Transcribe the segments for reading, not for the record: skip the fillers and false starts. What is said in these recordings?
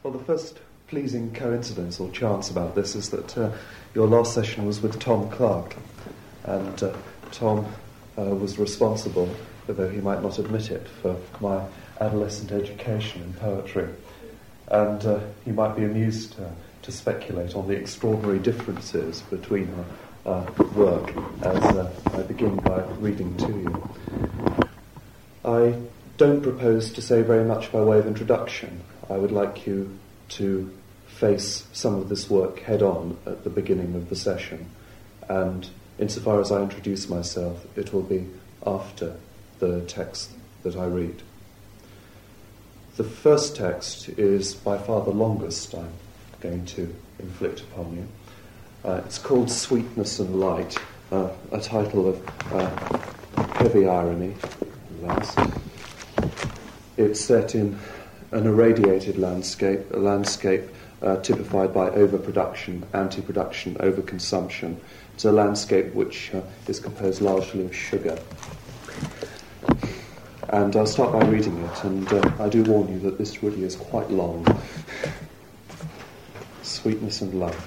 Well, the first pleasing coincidence or chance about this is that your last session was with Tom Clark, and Tom was responsible, although he might not admit it, for my adolescent education in poetry. And you might be amused to speculate on the extraordinary differences between our work as I begin by reading to you. I don't propose to say very much by way of introduction. I would like you to face some of this work head-on at the beginning of the session, and insofar as I introduce myself, it will be after the text that I read. The first text is by far the longest I'm going to inflict upon you. It's called Sweetness and Light, a title of heavy irony, alas. It's set in an irradiated landscape, a landscape typified by overproduction, anti-production, overconsumption. It's a landscape which is composed largely of sugar. And I'll start by reading it, and I do warn you that this really is quite long. Sweetness and Light.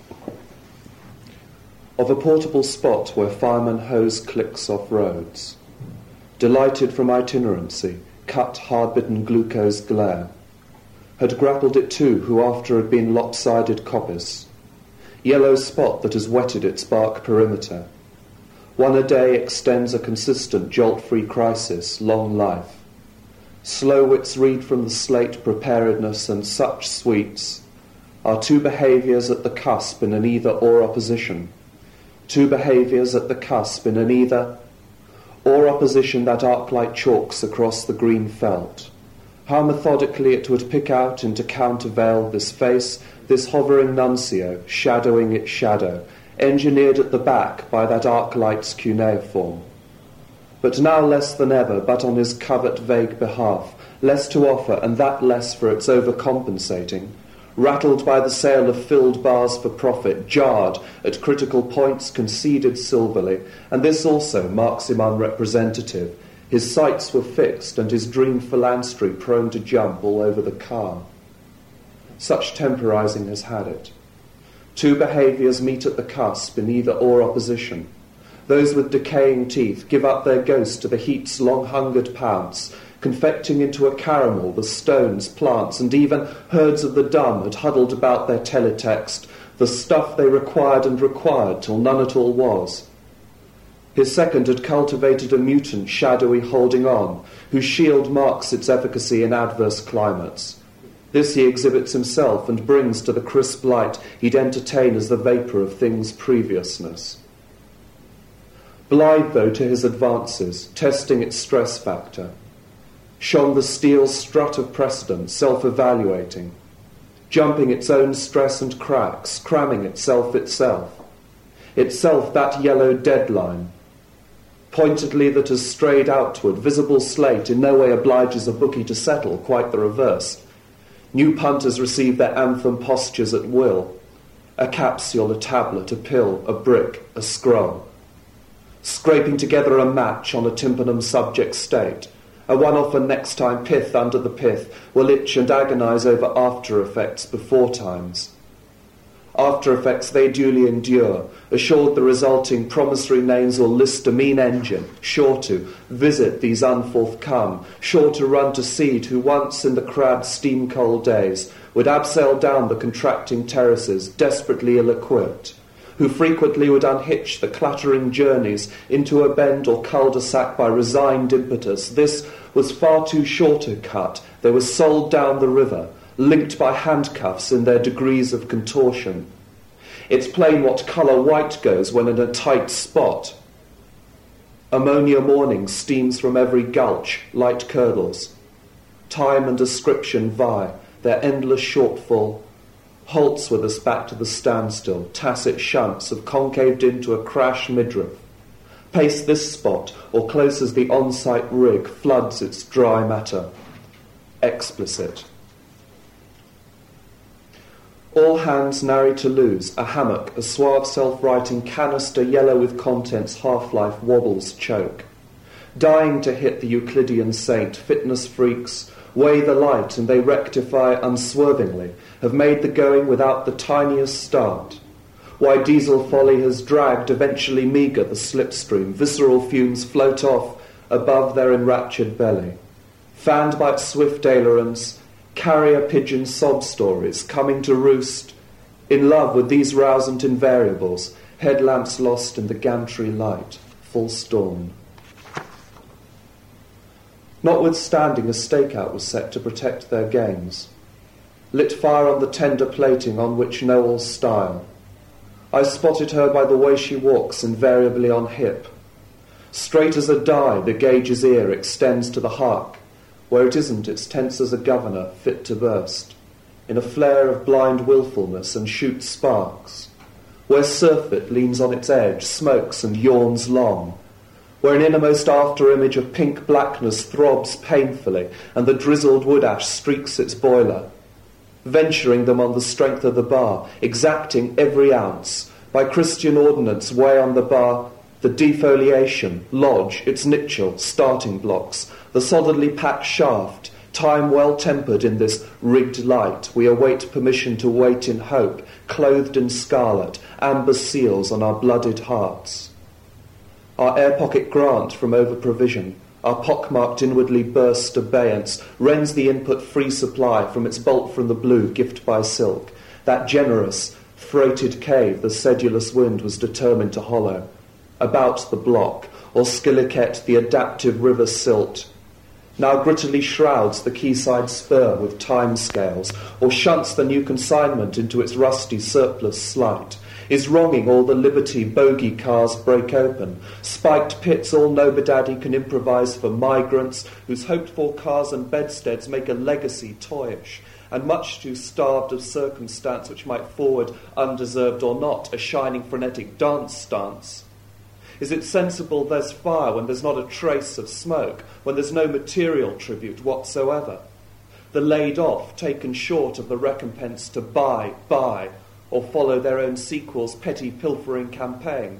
Of a portable spot where firemen hose clicks off roads, delighted from itinerancy, cut hard-bitten glucose glare, had grappled it too, who after had been lopsided coppice, yellow spot that has wetted its bark perimeter, one a day extends a consistent jolt-free crisis, long life. Slow wits read from the slate preparedness, and such sweets are two behaviours at the cusp in an either-or opposition, two behaviours at the cusp in an either-or opposition that arc-like chalks across the green felt. How methodically it would pick out and to countervail this face, this hovering nuncio, shadowing its shadow, engineered at the back by that arc-light's cuneiform. But now less than ever, but on his covert vague behalf, less to offer, and that less for its overcompensating, rattled by the sale of filled bars for profit, jarred at critical points, conceded silverly, and this also marks him unrepresentative. His sights were fixed, and his dream philanthropy prone to jump all over the car. Such temporizing has had it. Two behaviours meet at the cusp in either-or opposition. Those with decaying teeth give up their ghost to the heat's long-hungered pounce, confecting into a caramel the stones, plants, and even herds of the dumb had huddled about their teletext, the stuff they required and required till none at all was. His second had cultivated a mutant, shadowy holding on, whose shield marks its efficacy in adverse climates. This he exhibits himself and brings to the crisp light he'd entertain as the vapour of things' previousness. Blithe, though, to his advances, testing its stress factor, shone the steel strut of precedent, self-evaluating, jumping its own stress and cracks, cramming itself that yellow deadline, pointedly that has strayed outward, visible slate in no way obliges a bookie to settle, quite the reverse. New punters receive their anthem postures at will, a capsule, a tablet, a pill, a brick, a scroll, scraping together a match on a tympanum subject state, a one-off and next time pith under the pith will itch and agonise over after-effects before times. After-effects they duly endure, assured the resulting promissory names will list a mean engine, sure to visit these unforthcome, sure to run to seed who once in the crabbed steam-coal days would abseil down the contracting terraces, desperately ill-equipped, who frequently would unhitch the clattering journeys into a bend or cul-de-sac by resigned impetus. This was far too short a cut. They were sold down the river, linked by handcuffs in their degrees of contortion. It's plain what colour white goes when in a tight spot. Ammonia morning steams from every gulch, light curdles. Time and description vie, their endless shortfall halts with us back to the standstill, tacit shunts have concaved into a crash midriff. Pace this spot, or close as the on-site rig floods its dry matter. Explicit. All hands nary to lose, a hammock, a suave self-writing canister yellow with contents, half-life wobbles choke. Dying to hit the Euclidean saint, fitness freaks, weigh the light and they rectify unswervingly, have made the going without the tiniest start. Why diesel folly has dragged, eventually meagre, the slipstream, visceral fumes float off above their enraptured belly. Fanned by its swift ailerons, carrier pigeon sob stories, coming to roost, in love with these rousant invariables, headlamps lost in the gantry light, full storm. Notwithstanding, a stakeout was set to protect their gains. Lit fire on the tender plating on which Noel's style. I spotted her by the way she walks, invariably on hip. Straight as a die, the gauge's ear extends to the hark. Where it isn't, it's tense as a governor, fit to burst. In a flare of blind willfulness and shoots sparks. Where surfeit leans on its edge, smokes and yawns long. Where an innermost after-image of pink blackness throbs painfully and the drizzled wood ash streaks its boiler. Venturing them on the strength of the bar, exacting every ounce. By Christian ordinance weigh on the bar the defoliation, lodge, its nitchel, starting blocks, the solidly packed shaft, time well tempered in this rigged light. We await permission to wait in hope, clothed in scarlet, amber seals on our blooded hearts. Our air pocket grant from over-provision, our pockmarked inwardly burst abeyance, rends the input free supply from its bolt from the blue, gift by silk, that generous, freighted cave the sedulous wind was determined to hollow. About the block, or Skilliket, the adaptive river silt, now grittily shrouds the quayside spur with time scales, or shunts the new consignment into its rusty surplus slight, is wronging all the liberty bogey cars break open, spiked pits all Nobodaddy can improvise for migrants whose hoped-for cars and bedsteads make a legacy toyish, and much too starved of circumstance which might forward, undeserved or not, a shining frenetic dance stance. Is it sensible there's fire when there's not a trace of smoke, when there's no material tribute whatsoever? The laid off taken short of the recompense to buy, or follow their own sequel's petty pilfering campaign.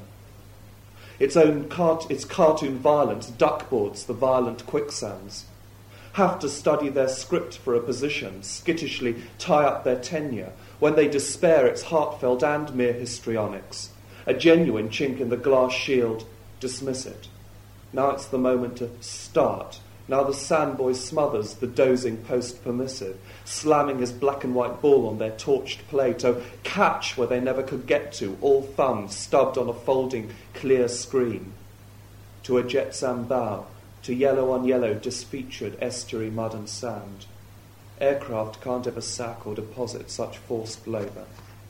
Its cartoon violence duckboards the violent quicksands. Have to study their script for a position, skittishly tie up their tenure, when they despair its heartfelt and mere histrionics. A genuine chink in the glass shield, dismiss it. Now it's the moment to start. Now the sandboy smothers the dozing post-permissive, slamming his black and white ball on their torched plate. Oh, catch where they never could get to, all thumbs stubbed on a folding clear screen. To a jetsam bow, to yellow on yellow disfeatured estuary mud and sand. Aircraft can't ever sack or deposit such forced labour.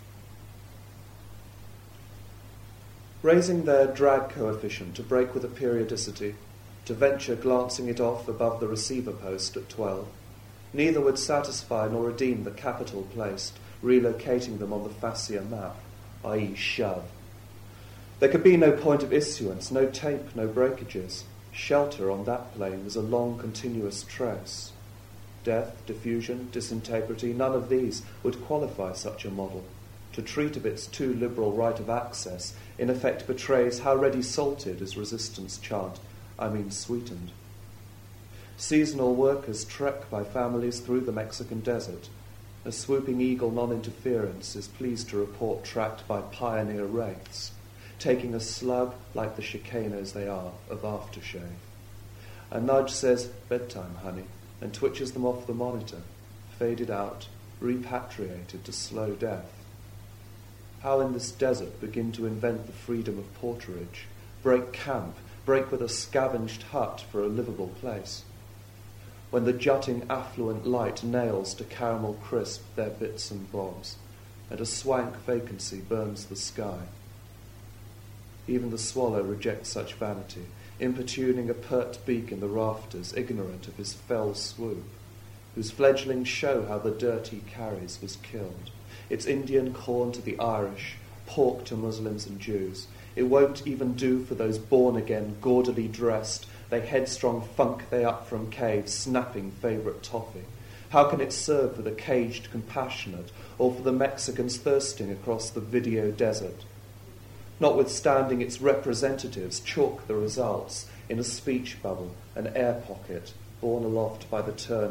Raising their drag coefficient to break with a periodicity, to venture glancing it off above the receiver post at 12, neither would satisfy nor redeem the capital placed, relocating them on the fascia map, i.e. shove. There could be no point of issuance, no tape, no breakages. Shelter on that plane was a long continuous trace. Death, diffusion, disintegrity, none of these would qualify such a model. To treat of its too liberal right of access in effect betrays how ready salted is resistance chant, sweetened. Seasonal workers trek by families through the Mexican desert. A swooping eagle non-interference is pleased to report tracked by pioneer wraiths, taking a slug, like the chicanos they are, of aftershave. A nudge says, bedtime, honey, and twitches them off the monitor, faded out, repatriated to slow death. How in this desert begin to invent the freedom of porterage, break camp, break with a scavenged hut for a livable place, when the jutting affluent light nails to caramel crisp their bits and bobs, and a swank vacancy burns the sky. Even the swallow rejects such vanity, importuning a pert beak in the rafters, ignorant of his fell swoop, whose fledglings show how the dirt he carries was killed. Its Indian corn to the Irish, pork to Muslims and Jews. It won't even do for those born-again, gaudily dressed, they headstrong funk they up from caves, snapping favourite toffee. How can it serve for the caged compassionate, or for the Mexicans thirsting across the video desert? Notwithstanding its representatives chalk the results in a speech bubble, an air pocket, borne aloft by the turn of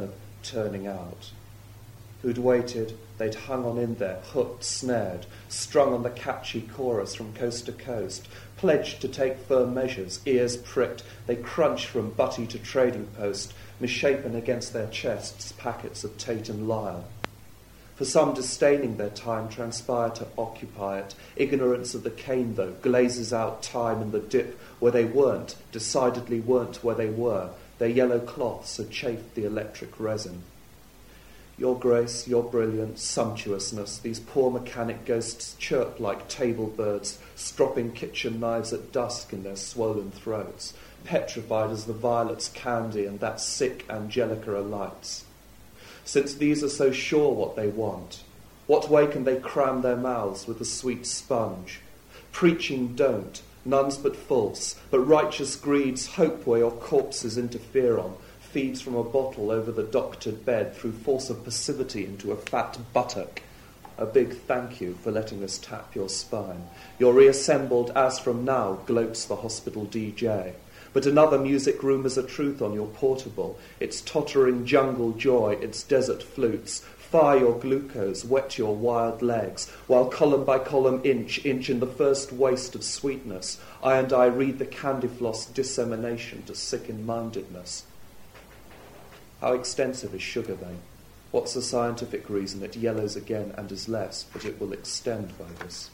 turning out. Who'd waited, they'd hung on in there, hooked, snared, strung on the catchy chorus from coast to coast, pledged to take firm measures, ears pricked, they crunched from butty to trading post, misshapen against their chests packets of Tate and Lyle. For some disdaining their time transpire to occupy it. Ignorance of the cane, though, glazes out time in the dip where they weren't, decidedly weren't where they were. Their yellow cloths had chafed the electric resin. Your grace, your brilliance, sumptuousness, these poor mechanic ghosts chirp like table birds, stropping kitchen knives at dusk in their swollen throats, petrified as the violet's candy and that sick Angelica alights. Since these are so sure what they want, what way can they cram their mouths with the sweet sponge? Preaching don't, none's but false, but righteous greed's hope where your corpses interfere on, feeds from a bottle over the doctored bed through force of passivity into a fat buttock. A big thank you for letting us tap your spine. You're reassembled as from now, gloats the hospital DJ. But another music room is a truth on your portable, its tottering jungle joy, its desert flutes. Fire your glucose, wet your wild legs, while column by column, inch in the first waste of sweetness, I read the candy floss dissemination to sicken-mindedness. How extensive is sugar, then? What's the scientific reason it yellows again and is less, but it will extend by this?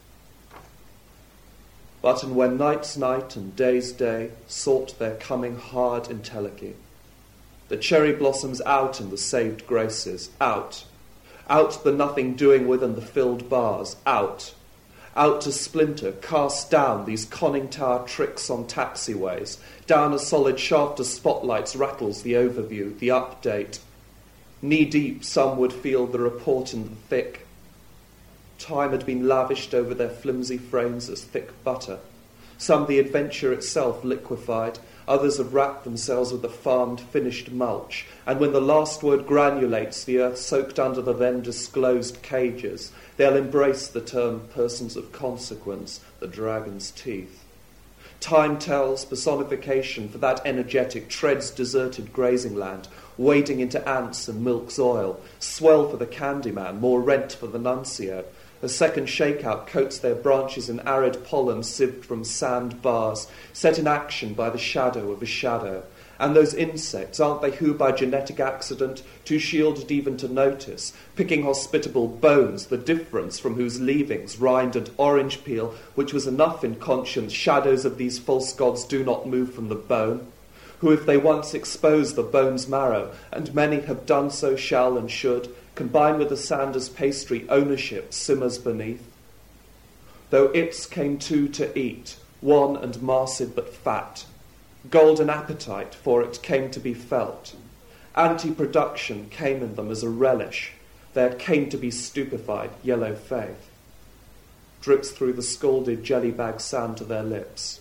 But and when night's night and day's day sought their coming hard entelechy, the cherry blossoms out and the saved graces, out the nothing doing with and the filled bars, out to splinter, cast down these conning tower tricks on taxiways, down a solid shaft of spotlights rattles the overview, the update. Knee-deep some would feel the report in the thick. Time had been lavished over their flimsy frames as thick butter. Some the adventure itself liquefied, others have wrapped themselves with the farmed, finished mulch, and when the last word granulates the earth soaked under the then disclosed cages, they'll embrace the term persons of consequence, the dragon's teeth. Time tells, personification for that energetic, treads deserted grazing land, wading into ants and milks oil, swell for the Candyman, more rent for the nuncio. A second shakeout coats their branches in arid pollen sieved from sand bars, set in action by the shadow of a shadow. And those insects, aren't they who by genetic accident, too shielded even to notice, picking hospitable bones, the difference from whose leavings, rind and orange peel, which was enough in conscience, shadows of these false gods do not move from the bone, who if they once expose the bone's marrow, and many have done so shall and should, combine with the Sanders pastry ownership simmers beneath. Though its came two to eat, wan and marcid but fat, golden appetite for it came to be felt. Anti-production came in them as a relish. There came to be stupefied yellow faith. Drips through the scalded jelly-bag sand to their lips.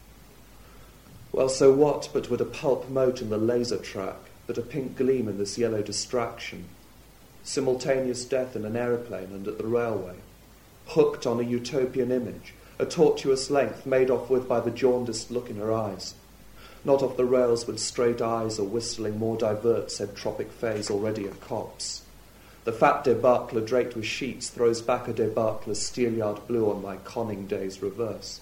Well, so what but would a pulp mote in the laser track, but a pink gleam in this yellow distraction? Simultaneous death in an aeroplane and at the railway. Hooked on a utopian image, a tortuous length made off with by the jaundiced look in her eyes. Not off the rails with straight eyes or whistling more divert, said tropic phase already a copse. The fat debacle draped with sheets throws back a debacle as steelyard blue on my conning day's reverse.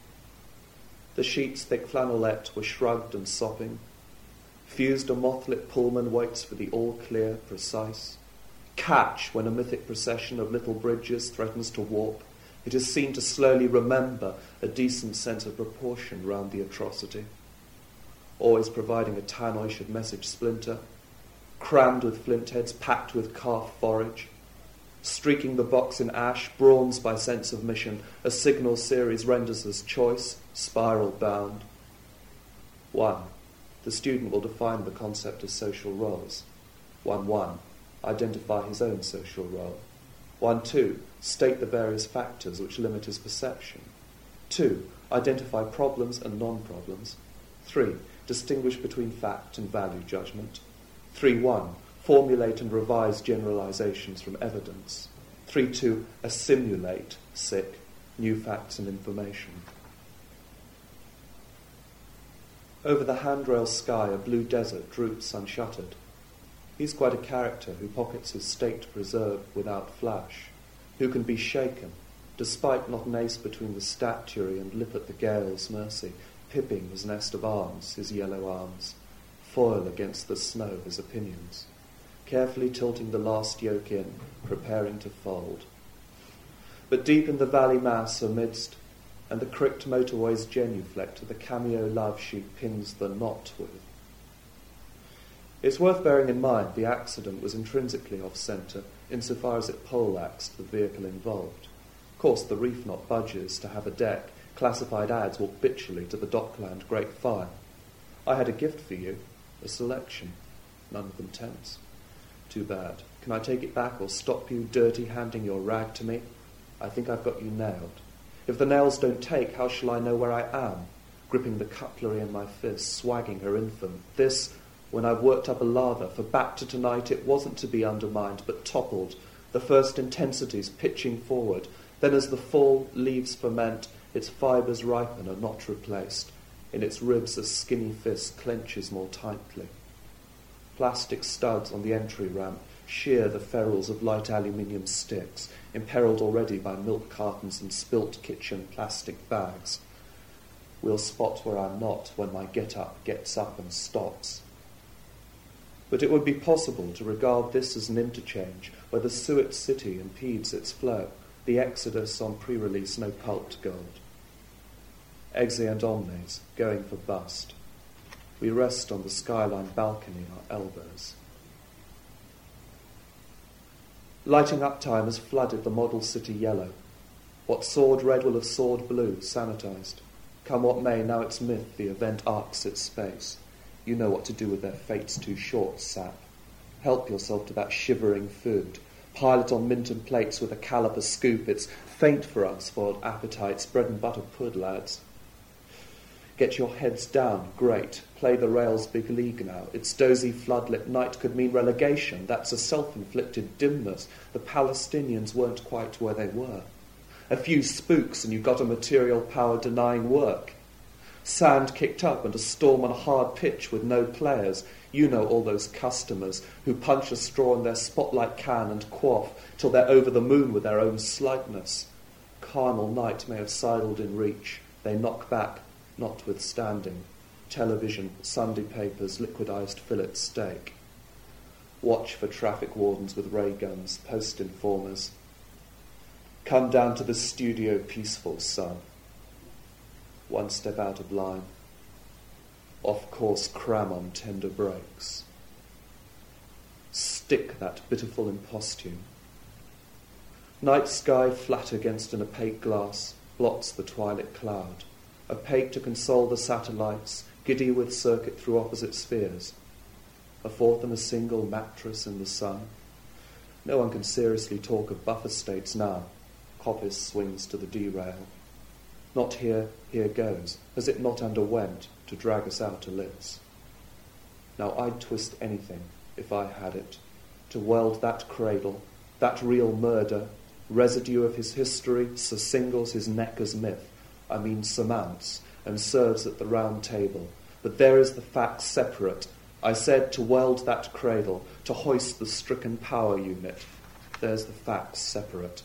The sheets, thick flannelette, were shrugged and sopping. Fused a moth-lit Pullman waits for the all-clear, precise. Catch when a mythic procession of little bridges threatens to warp. It is seen to slowly remember a decent sense of proportion round the atrocity. Always providing a tannoy message splinter, crammed with flint heads, packed with calf forage, streaking the box in ash, bronzed by sense of mission, a signal series renders us choice, spiral bound. 1. The student will define the concept of social roles. 1.1. Identify his own social role. 1.2. State the various factors which limit his perception. 2. Identify problems and non-problems. 3. Distinguish between fact and value judgment. 3.1. Formulate and revise generalizations from evidence. 3.2. Assimilate, new facts and information. Over the handrail sky a blue desert droops unshuttered. He's quite a character who pockets his state preserve without flash, who can be shaken, despite not an ace between the statuary and lip at the gale's mercy, pipping his nest of arms, his yellow arms, foil against the snow his opinions, carefully tilting the last yoke in, preparing to fold. But deep in the valley mass amidst, and the cricked motorway's genuflect, the cameo love sheet pins the knot with. It's worth bearing in mind the accident was intrinsically off-centre insofar as it poleaxed the vehicle involved. Of course, the reef knot budges to have a deck. Classified ads walk bitchily to the Dockland Great Fire. I had a gift for you, a selection. None of them tense. Too bad. Can I take it back or stop you dirty handing your rag to me? I think I've got you nailed. If the nails don't take, how shall I know where I am? Gripping the cutlery in my fist, swagging her infant. This, when I've worked up a lather, for back to tonight it wasn't to be undermined, but toppled, the first intensities pitching forward. Then as the fall leaves ferment, its fibres ripen are not replaced. In its ribs a skinny fist clenches more tightly. Plastic studs on the entry ramp shear the ferrules of light aluminium sticks, imperilled already by milk cartons and spilt kitchen plastic bags. We'll spot where I'm not when my get-up gets up and stops. But it would be possible to regard this as an interchange where the suet city impedes its flow, the exodus on pre-release no pulped gold. Exeunt omnes, going for bust. We rest on the skyline balcony, our elbows. Lighting up time has flooded the model city yellow. What soared red will have soared blue, sanitised. Come what may, now it's myth, the event arcs its space. You know what to do with their fates too short, sap. Help yourself to that shivering food. Pile it on Minton plates with a caliper scoop. It's faint for unspoiled appetites, bread and butter pud, lads. Get your heads down, great. Play the rails big league now. Its dozy floodlit night could mean relegation. That's a self-inflicted dimness. The Palestinians weren't quite where they were. A few spooks and you got a material power denying work. Sand kicked up and a storm on a hard pitch with no players. You know all those customers who punch a straw in their spotlight can and quaff till they're over the moon with their own slightness. Carnal night may have sidled in reach. They knock back, notwithstanding. Television, Sunday papers, liquidized fillet steak. Watch for traffic wardens with ray guns, post informers. Come down to the studio peaceful, son. One step out of line. Off course cram on tender brakes. Stick that pitiful imposthume. Night sky flat against an opaque glass blots the twilight cloud. Opaque to console the satellites, giddy with circuit through opposite spheres. A fourth and a single mattress in the sun. No one can seriously talk of buffer states now. Coppice swings to the derail. Not here, here goes, as it not underwent to drag us out to lips. Now I'd twist anything, if I had it, to weld that cradle, that real murder, residue of his history, sursingles his neck as myth, I mean surmounts, and serves at the round table. But there is the fact separate. I said to weld that cradle, to hoist the stricken power unit. There's the fact separate.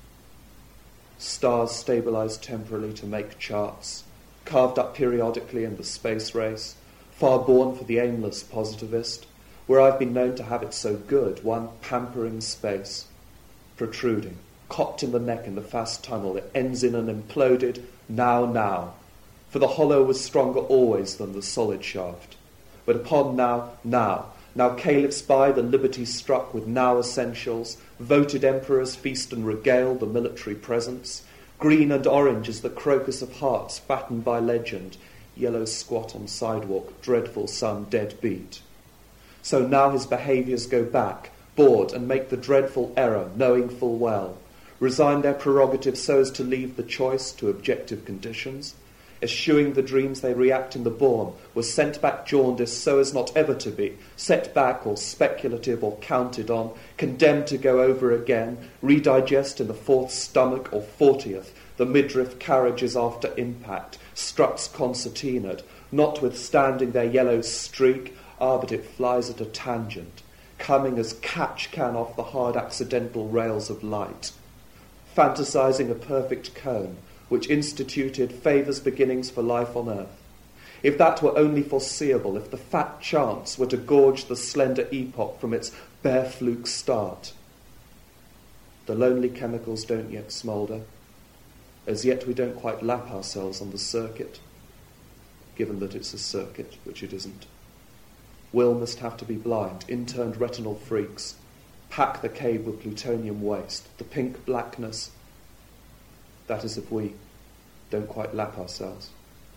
Stars stabilized temporarily to make charts, carved up periodically in the space race, far born for the aimless positivist, where I've been known to have it so good, one pampering space, protruding, cocked in the neck in the fast tunnel that ends in an imploded now, for the hollow was stronger always than the solid shaft. But upon now caliphs by the liberty struck with now essentials, voted emperors feast and regale the military presence. Green and orange is the crocus of hearts fattened by legend, yellow squat on sidewalk, dreadful sun dead beat. So now his behaviours go back, bored, and make the dreadful error, knowing full well. Resign their prerogative so as to leave the choice to objective conditions. Eschewing the dreams they react in the born, were sent back jaundiced so as not ever to be, set back or speculative or counted on, condemned to go over again, redigest in the fourth stomach or 40th, the midriff carriages after impact, struts concertinaed, notwithstanding their yellow streak, but it flies at a tangent. coming as catch can off the hard accidental rails of light, fantasizing a perfect cone which instituted favours beginnings for life on earth. If that were only foreseeable, if the fat chance were to gorge the slender epoch from its bare fluke start. The lonely chemicals don't yet smoulder. As yet we don't quite lap ourselves on the circuit, given that it's a circuit, which it isn't. Will must have to be blind, interned retinal freaks, pack the cave with plutonium waste, the pink blackness. That is if we don't quite lap ourselves.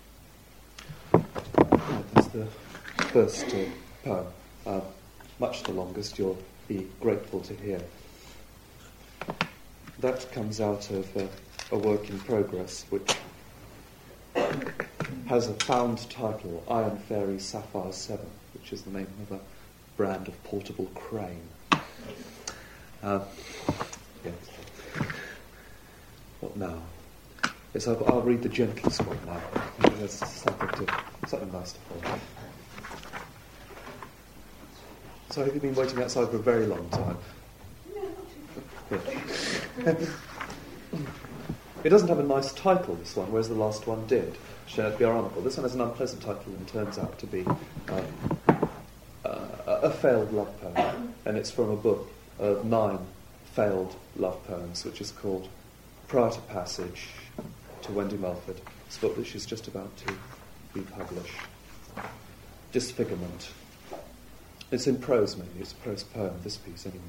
That's the first poem. Much the longest, you'll be grateful to hear. That comes out of a work in progress, which has a found title, Iron Fairy Sapphire 7, which is the name of a brand of portable crane. Yes. What now? Yes, I'll read the gentlest one now. There's something nice to follow. So have you been waiting outside for a very long time? No, not too. It doesn't have a nice title, this one, whereas the last one did. Shared be ironical. This one has an unpleasant title and turns out to be a failed love poem. And it's from a book of 9 failed love poems, which is called Prior to Passage to Wendy Melford. It's a book that she's just about to be published. Disfigurement. It's in prose, maybe. It's a prose poem, this piece, anyway.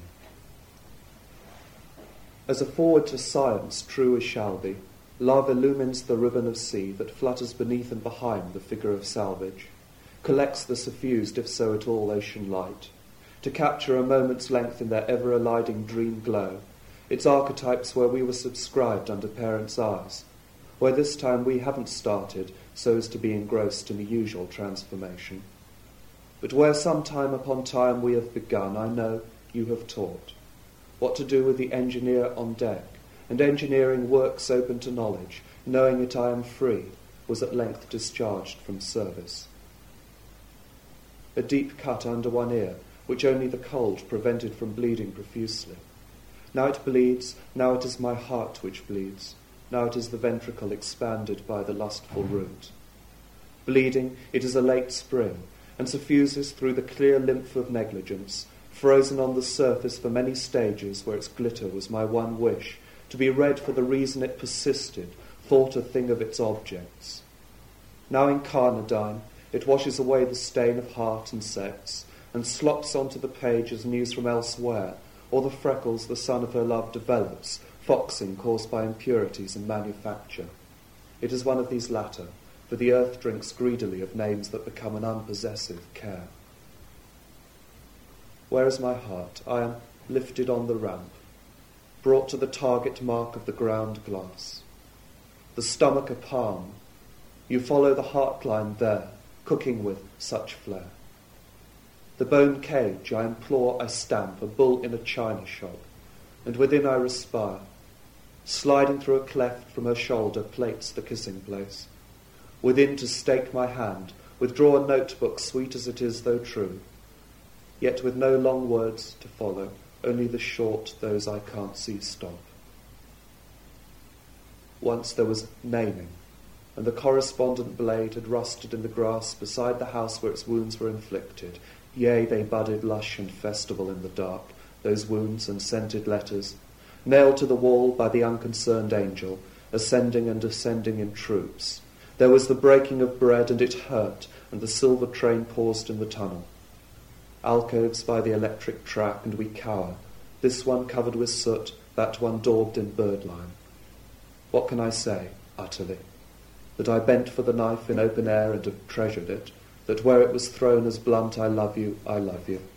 As a forward to science, true as shall be, love illumines the ribbon of sea that flutters beneath and behind the figure of salvage, collects the suffused, if so at all, ocean light, to capture a moment's length in their ever-eliding dream glow, its archetypes where we were subscribed under parents' eyes, where this time we haven't started so as to be engrossed in the usual transformation. But where some time upon time we have begun, I know you have taught what to do with the engineer on deck, and engineering works open to knowledge, knowing it I am free, was at length discharged from service. A deep cut under one ear, which only the cold prevented from bleeding profusely. Now it bleeds, now it is my heart which bleeds, now it is the ventricle expanded by the lustful root. Bleeding, it is a late spring, and suffuses through the clear lymph of negligence, frozen on the surface for many stages where its glitter was my one wish, to be read for the reason it persisted, thought a thing of its objects. Now incarnadine, it washes away the stain of heart and sex, and slops onto the page as news from elsewhere, or the freckles the son of her love develops, foxing caused by impurities in manufacture. It is one of these latter, for the earth drinks greedily of names that become an unpossessive care. Where is my heart? I am lifted on the ramp, brought to the target mark of the ground glass. The stomach a palm. You follow the heart line there, cooking with such flair. The bone cage, I implore, I stamp, a bull in a china shop, and within I respire. Sliding through a cleft from her shoulder plates the kissing place. Within to stake my hand, withdraw a notebook sweet as it is though true, yet with no long words to follow, only the short, those I can't see stop. Once there was naming, and the correspondent blade had rusted in the grass beside the house where its wounds were inflicted. Yea, they budded lush and festival in the dark, those wounds and scented letters, nailed to the wall by the unconcerned angel, ascending and descending in troops. There was the breaking of bread, and it hurt, and the silver train paused in the tunnel. Alcoves by the electric track, and we cower, this one covered with soot, that one daubed in birdlime. What can I say, utterly? That I bent for the knife in open air and have treasured it, that where it was thrown as blunt, I love you, I love you.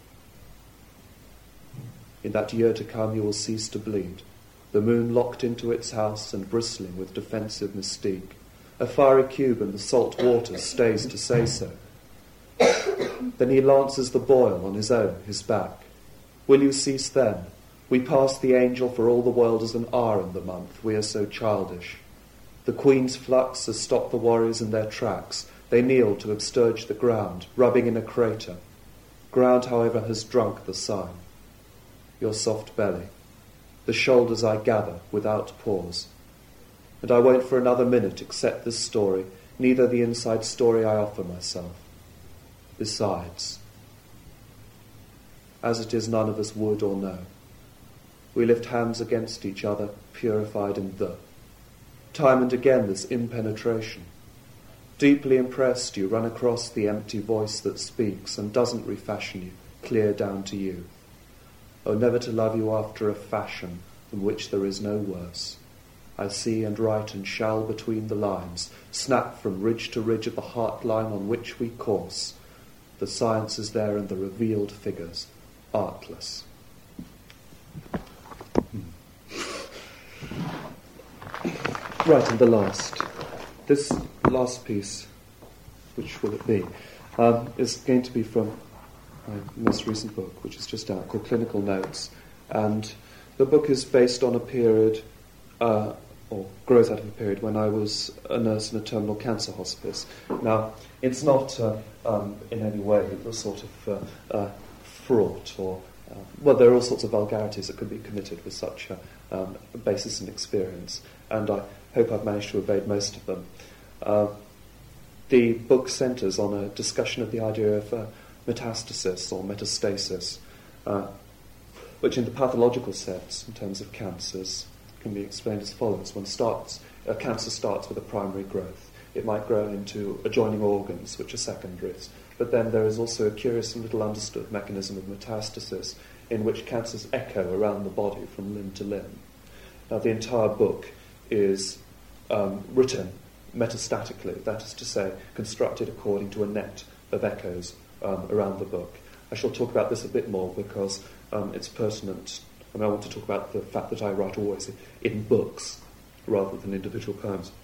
In that year to come you will cease to bleed, the moon locked into its house and bristling with defensive mystique. A fiery cube in the salt water stays to say so. Then he lances the boil on his own, his back. Will you cease then? We pass the angel for all the world as an hour in the month. We are so childish. The queen's flux has stopped the warriors in their tracks. They kneel to upsturge the ground, rubbing in a crater. Ground, however, has drunk the sign. Your soft belly, the shoulders I gather without pause. And I won't for another minute accept this story, neither the inside story I offer myself. Besides, as it is none of us would or know, we lift hands against each other, purified in the. Time and again this impenetration. Deeply impressed, you run across the empty voice that speaks and doesn't refashion you, clear down to you. Oh, never to love you after a fashion from which there is no worse. I see and write and shall between the lines, snap from ridge to ridge of the heart line on which we course. The science is there and the revealed figures, artless. Right, and this last piece, which will it be, is going to be from my most recent book, which is just out, called Clinical Notes. And the book is based on a period, or grows out of a period, when I was a nurse in a terminal cancer hospice. Now, it's not in any way the sort of fraught or... well, there are all sorts of vulgarities that could be committed with such a basis and experience, and I hope I've managed to evade most of them. The book centres on a discussion of the idea of metastasis or metastasis, which in the pathological sense, in terms of cancers, can be explained as follows. Cancer starts with a primary growth. It might grow into adjoining organs, which are secondaries. But then there is also a curious and little understood mechanism of metastasis in which cancers echo around the body from limb to limb. Now, the entire book is written metastatically, that is to say, constructed according to a net of echoes around the book. I shall talk about this a bit more because it's pertinent. I want to talk about the fact that I write always in books rather than individual poems.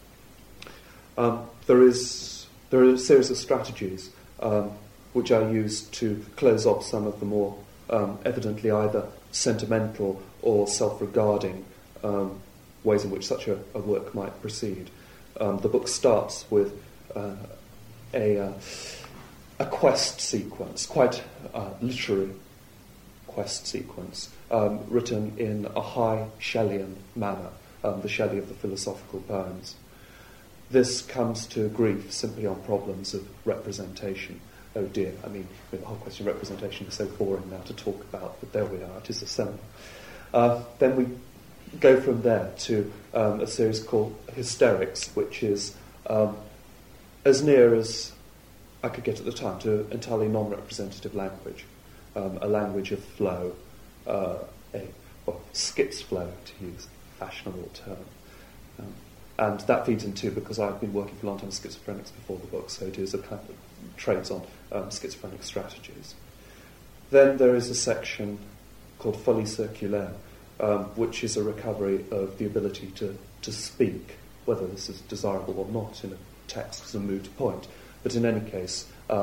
There are a series of strategies which I use to close off some of the more evidently either sentimental or self-regarding ways in which such a work might proceed. The book starts with a quest sequence, quite literary quest sequence, written in a high Shelleyan manner, the Shelley of the philosophical poems. This comes to grief simply on problems of representation. Oh dear, the whole question of representation is so boring now to talk about, but there we are, it is a seminar. Then we go from there to a series called Hysterics, which is as near as I could get at the time to entirely non-representative language, a language of flow, skips flow, to use a fashionable term. And that feeds into, because I've been working for a long time with schizophrenics before the book, so it is a kind of trades on schizophrenic strategies. Then there is a section called Folie Circulaire, which is a recovery of the ability to speak, whether this is desirable or not in a text is a moot point. But in any case,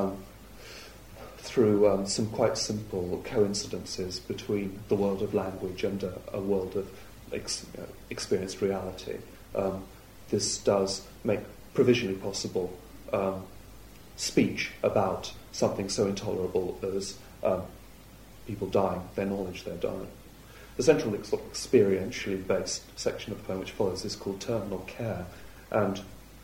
through some quite simple coincidences between the world of language and a world of experienced reality, this does make provisionally possible speech about something so intolerable as people dying, their knowledge they're dying. The central sort of experientially based section of the poem which follows is called Terminal Care, and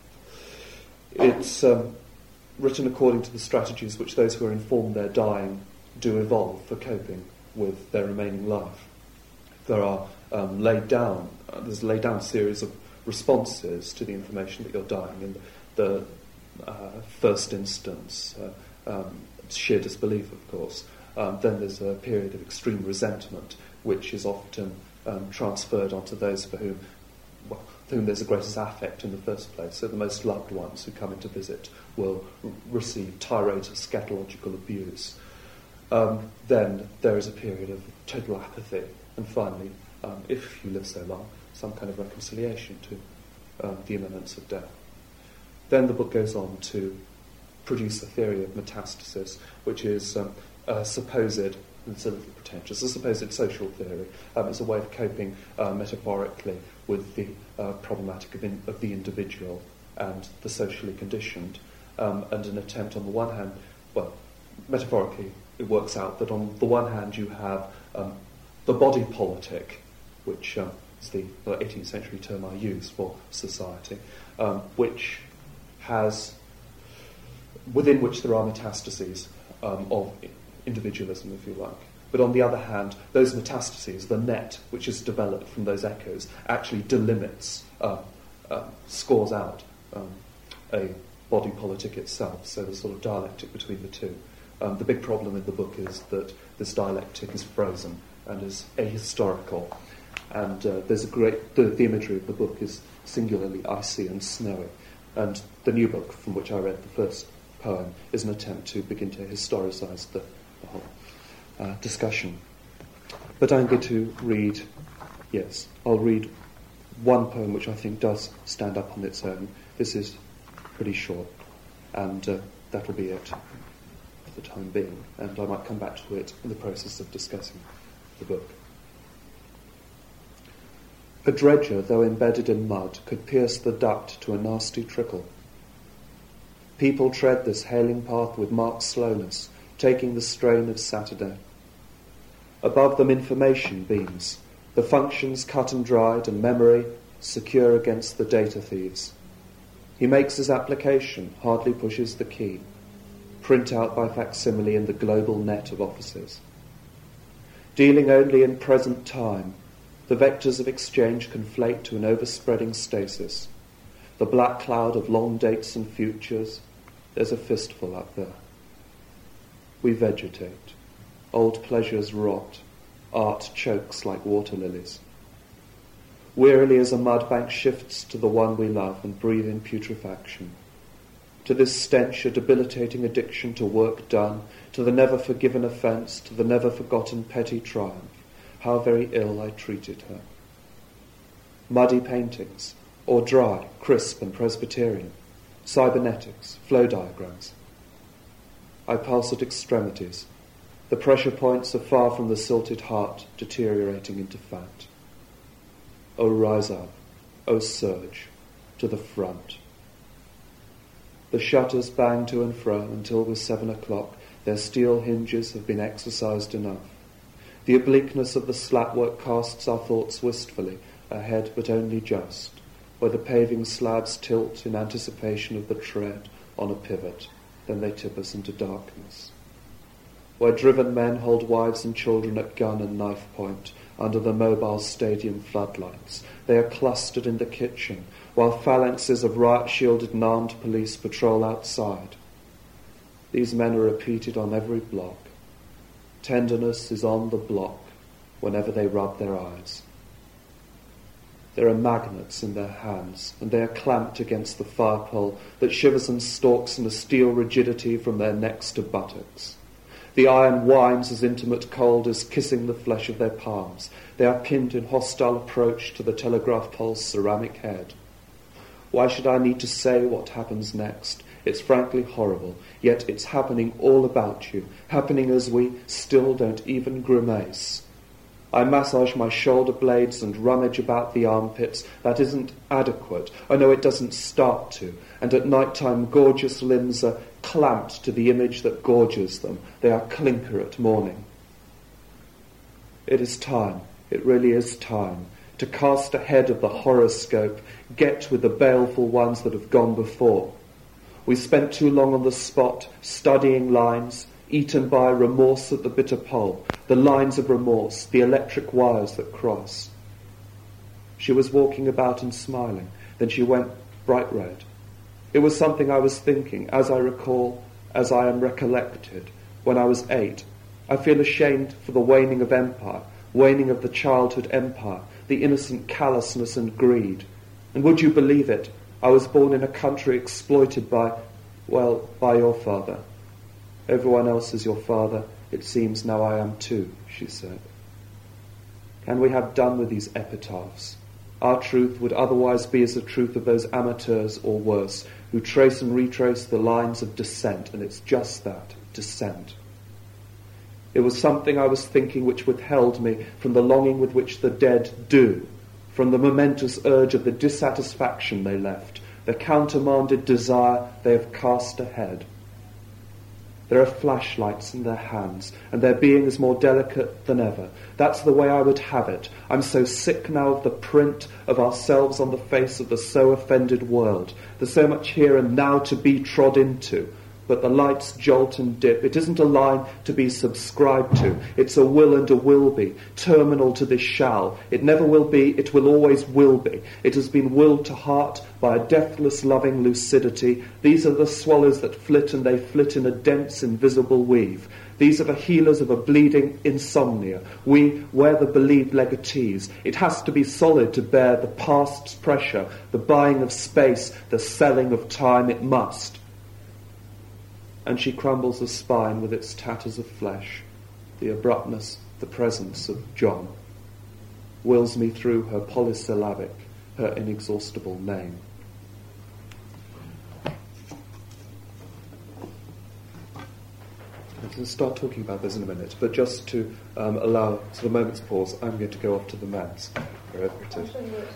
it's written according to the strategies which those who are informed they're dying do evolve for coping with their remaining life. There are there's a laid down series of responses to the information that you're dying. In the first instance, sheer disbelief, of course. Then there's a period of extreme resentment, which is often transferred onto those for whom there's the greatest affect in the first place. So the most loved ones who come in to visit will receive tirades of scatological abuse. Then there is a period of total apathy, and finally, if you live so long, some kind of reconciliation to the imminence of death. Then the book goes on to produce a theory of metastasis, which is supposed, and it's a little pretentious, a supposed social theory. It's a way of coping metaphorically with the problematic of the individual and the socially conditioned, and an attempt on the one hand, metaphorically it works out that on the one hand you have the body politic, which is the 18th century term I use for society, which has, within which there are metastases of individualism, if you like. But on the other hand, those metastases, the net which is developed from those echoes, actually delimits, scores out a body politic itself. So there's a sort of dialectic between the two. The big problem in the book is that this dialectic is frozen and is ahistorical. And there's a great... The imagery of the book is singularly icy and snowy. And the new book, from which I read the first poem, is an attempt to begin to historicise the whole discussion. But I'm going to read... Yes, I'll read one poem which I think does stand up on its own. This is pretty short, and that'll be it for the time being. And I might come back to it in the process of discussing the book. A dredger, though embedded in mud, could pierce the duct to a nasty trickle. People tread this hailing path with marked slowness, taking the strain of Saturday. Above them information beams, the functions cut and dried, and memory secure against the data thieves. He makes his application, hardly pushes the key. Print out by facsimile in the global net of offices. Dealing only in present time, the vectors of exchange conflate to an overspreading stasis. The black cloud of long dates and futures, there's a fistful up there. We vegetate. Old pleasures rot. Art chokes like water lilies. Wearily as a mudbank shifts to the one we love and breathe in putrefaction. To this stench, a debilitating addiction to work done, to the never forgiven offence, to the never forgotten petty triumph. How very ill I treated her. Muddy paintings, or dry, crisp and Presbyterian. Cybernetics, flow diagrams. I pulse at extremities. The pressure points are far from the silted heart, deteriorating into fat. Oh, rise up. Oh, surge. To the front. The shutters bang to and fro until with 7 o'clock their steel hinges have been exercised enough. The obliqueness of the slatwork casts our thoughts wistfully, ahead but only just, where the paving slabs tilt in anticipation of the tread on a pivot, then they tip us into darkness. Where driven men hold wives and children at gun and knife point under the mobile stadium floodlights, they are clustered in the kitchen, while phalanxes of riot-shielded and armed police patrol outside. These men are repeated on every block. Tenderness is on the block whenever they rub their eyes. There are magnets in their hands, and they are clamped against the fire pole that shivers and stalks in a steel rigidity from their necks to buttocks. The iron whines as intimate cold as kissing the flesh of their palms. They are pinned in hostile approach to the telegraph pole's ceramic head. Why should I need to say what happens next? It's frankly horrible, yet it's happening all about you, happening as we still don't even grimace. I massage my shoulder blades and rummage about the armpits. That isn't adequate. I know it doesn't start to. And at night time, gorgeous limbs are clamped to the image that gorges them. They are clinker at morning. It is time, it really is time, to cast ahead of the horoscope, get with the baleful ones that have gone before. We spent too long on the spot, studying lines, eaten by remorse at the bitter pole, the lines of remorse, the electric wires that cross. She was walking about and smiling. Then she went bright red. It was something I was thinking, as I recall, as I am recollected, when I was 8. I feel ashamed for the waning of empire, waning of the childhood empire, the innocent callousness and greed. And would you believe it? I was born in a country exploited by your father. Everyone else is your father. It seems now I am too, she said. Can we have done with these epitaphs? Our truth would otherwise be as the truth of those amateurs, or worse, who trace and retrace the lines of descent, and it's just that, descent. It was something I was thinking which withheld me from the longing with which the dead do, from the momentous urge of the dissatisfaction they left, the countermanded desire they have cast ahead. There are flashlights in their hands, and their being is more delicate than ever. That's the way I would have it. I'm so sick now of the print of ourselves on the face of the so offended world. There's so much here and now to be trod into. But the lights jolt and dip. It isn't a line to be subscribed to. It's a will and a will be, terminal to this shall. It never will be, it will always will be. It has been willed to heart by a deathless loving lucidity. These are the swallows that flit, and they flit in a dense invisible weave. These are the healers of a bleeding insomnia. We wear the believed legatees. It has to be solid to bear the past's pressure, the buying of space, the selling of time. It must. And she crumbles the spine with its tatters of flesh. The abruptness, the presence of John wills me through her polysyllabic, her inexhaustible name. I'm going to start talking about this in a minute, but just to allow sort of a moment's pause, I'm going to go off to the manse, wherever it is.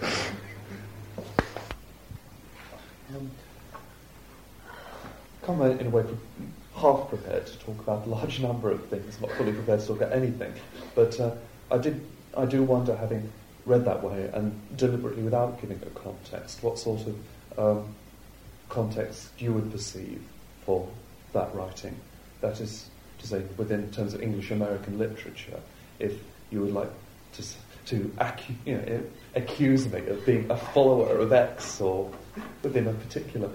Come in a way half prepared to talk about a large number of things, not fully prepared to talk about anything. But I do wonder, having read that way and deliberately without giving a context, what sort of context you would perceive for that writing. That is to say, within terms of English American literature, if you would like to accuse me of being a follower of X or within a particular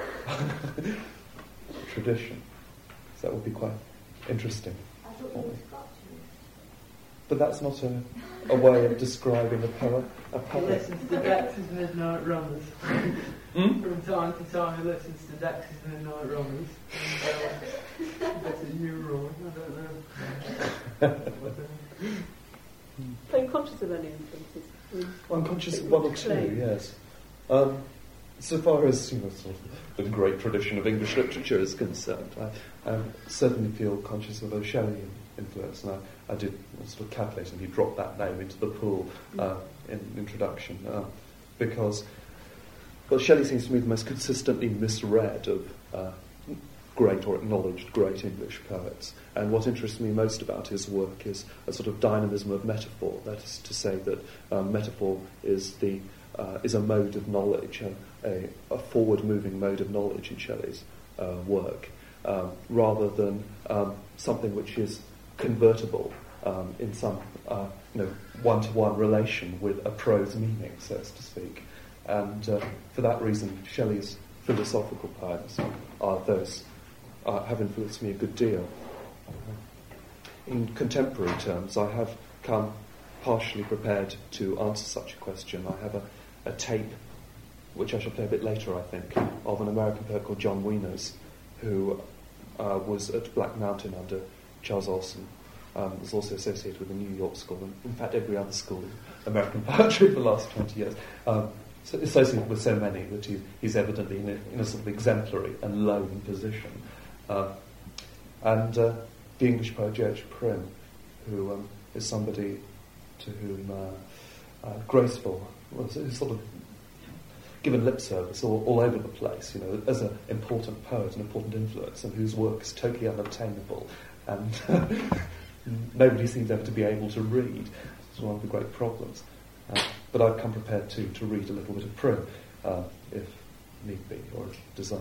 tradition. So that would be quite interesting. I thought you were Scottish. But that's not a way of describing a poet. He listens to Dex's Midnight Runners. From time to time he listens to Dex's Midnight Runners. That's a new rule, I don't know. Are you conscious of any influences? Well, I'm conscious of one or two, yes. So far as sort of the great tradition of English literature is concerned, I certainly feel conscious of a Shelley influence, and I did sort of calculate, and he dropped that name into the pool in introduction, because Shelley seems to me the most consistently misread of great or acknowledged great English poets, and what interests me most about his work is a sort of dynamism of metaphor. That is to say that metaphor is a mode of knowledge, a forward-moving mode of knowledge in Shelley's work, rather than something which is convertible in some one-to-one relation with a prose meaning, so as to speak. And for that reason, Shelley's philosophical poems are those have influenced me a good deal. In contemporary terms, I have come partially prepared to answer such a question. I have a tape, which I shall play a bit later, I think, of an American poet called John Wieners, who was at Black Mountain under Charles Olson, was also associated with the New York School, and in fact every other school of American poetry for the last 20 years. So associated with so many that he's evidently in a sort of exemplary and lone position. And the English poet George Prynne, who is somebody to whom Graceful was sort of given lip service all over the place, as an important poet, an important influence, and whose work is totally unobtainable, and nobody seems ever to be able to read. It's one of the great problems. But I've come prepared to read a little bit of Prynne, if need be, or if desired.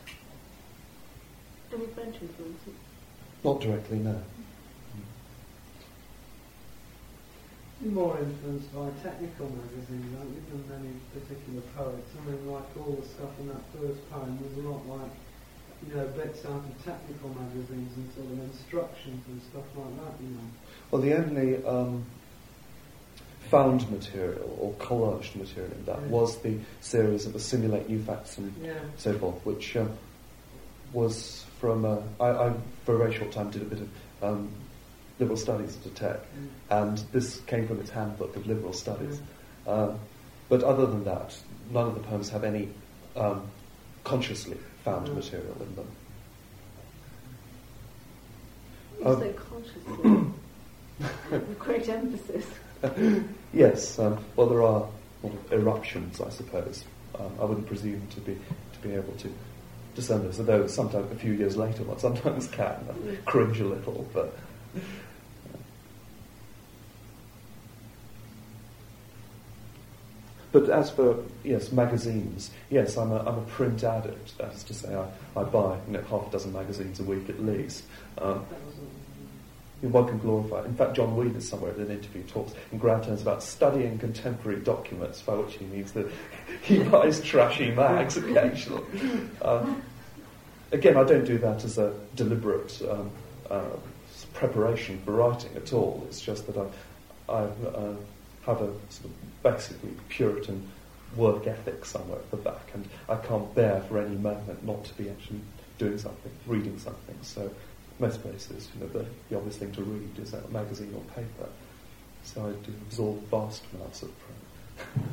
Any French influences? Not directly, no. You're more influenced by technical magazines, aren't you, than any particular poets? I mean, like all the stuff in that first poem was a lot like, bits out of technical magazines and sort of instructions and stuff like that, Well, the only found material or collaged material in that was the series of Assimilate New Facts and so forth, which was from I for a very short time did a bit of liberal studies at Tech, and this came from its handbook of liberal studies. But other than that, none of the poems have any consciously found material in them. You say consciously, with great emphasis. Yes, well, there are eruptions, I suppose. I wouldn't presume to be able to discern this, although sometimes a few years later one sometimes can cringe a little, but... But as for, yes, magazines, yes, I'm a print addict. That is to say, I buy half a dozen magazines a week at least. One can glorify it. In fact, John Wheeler somewhere in an interview talks in grand terms about studying contemporary documents, by which he means that he buys trashy mags occasionally. Again, I don't do that as a deliberate preparation for writing at all. It's just that I have a sort of basically Puritan work ethic somewhere at the back, and I can't bear for any moment not to be actually doing something, reading something. So most places, the obvious thing to read is a magazine or paper. So I do absorb vast amounts of print.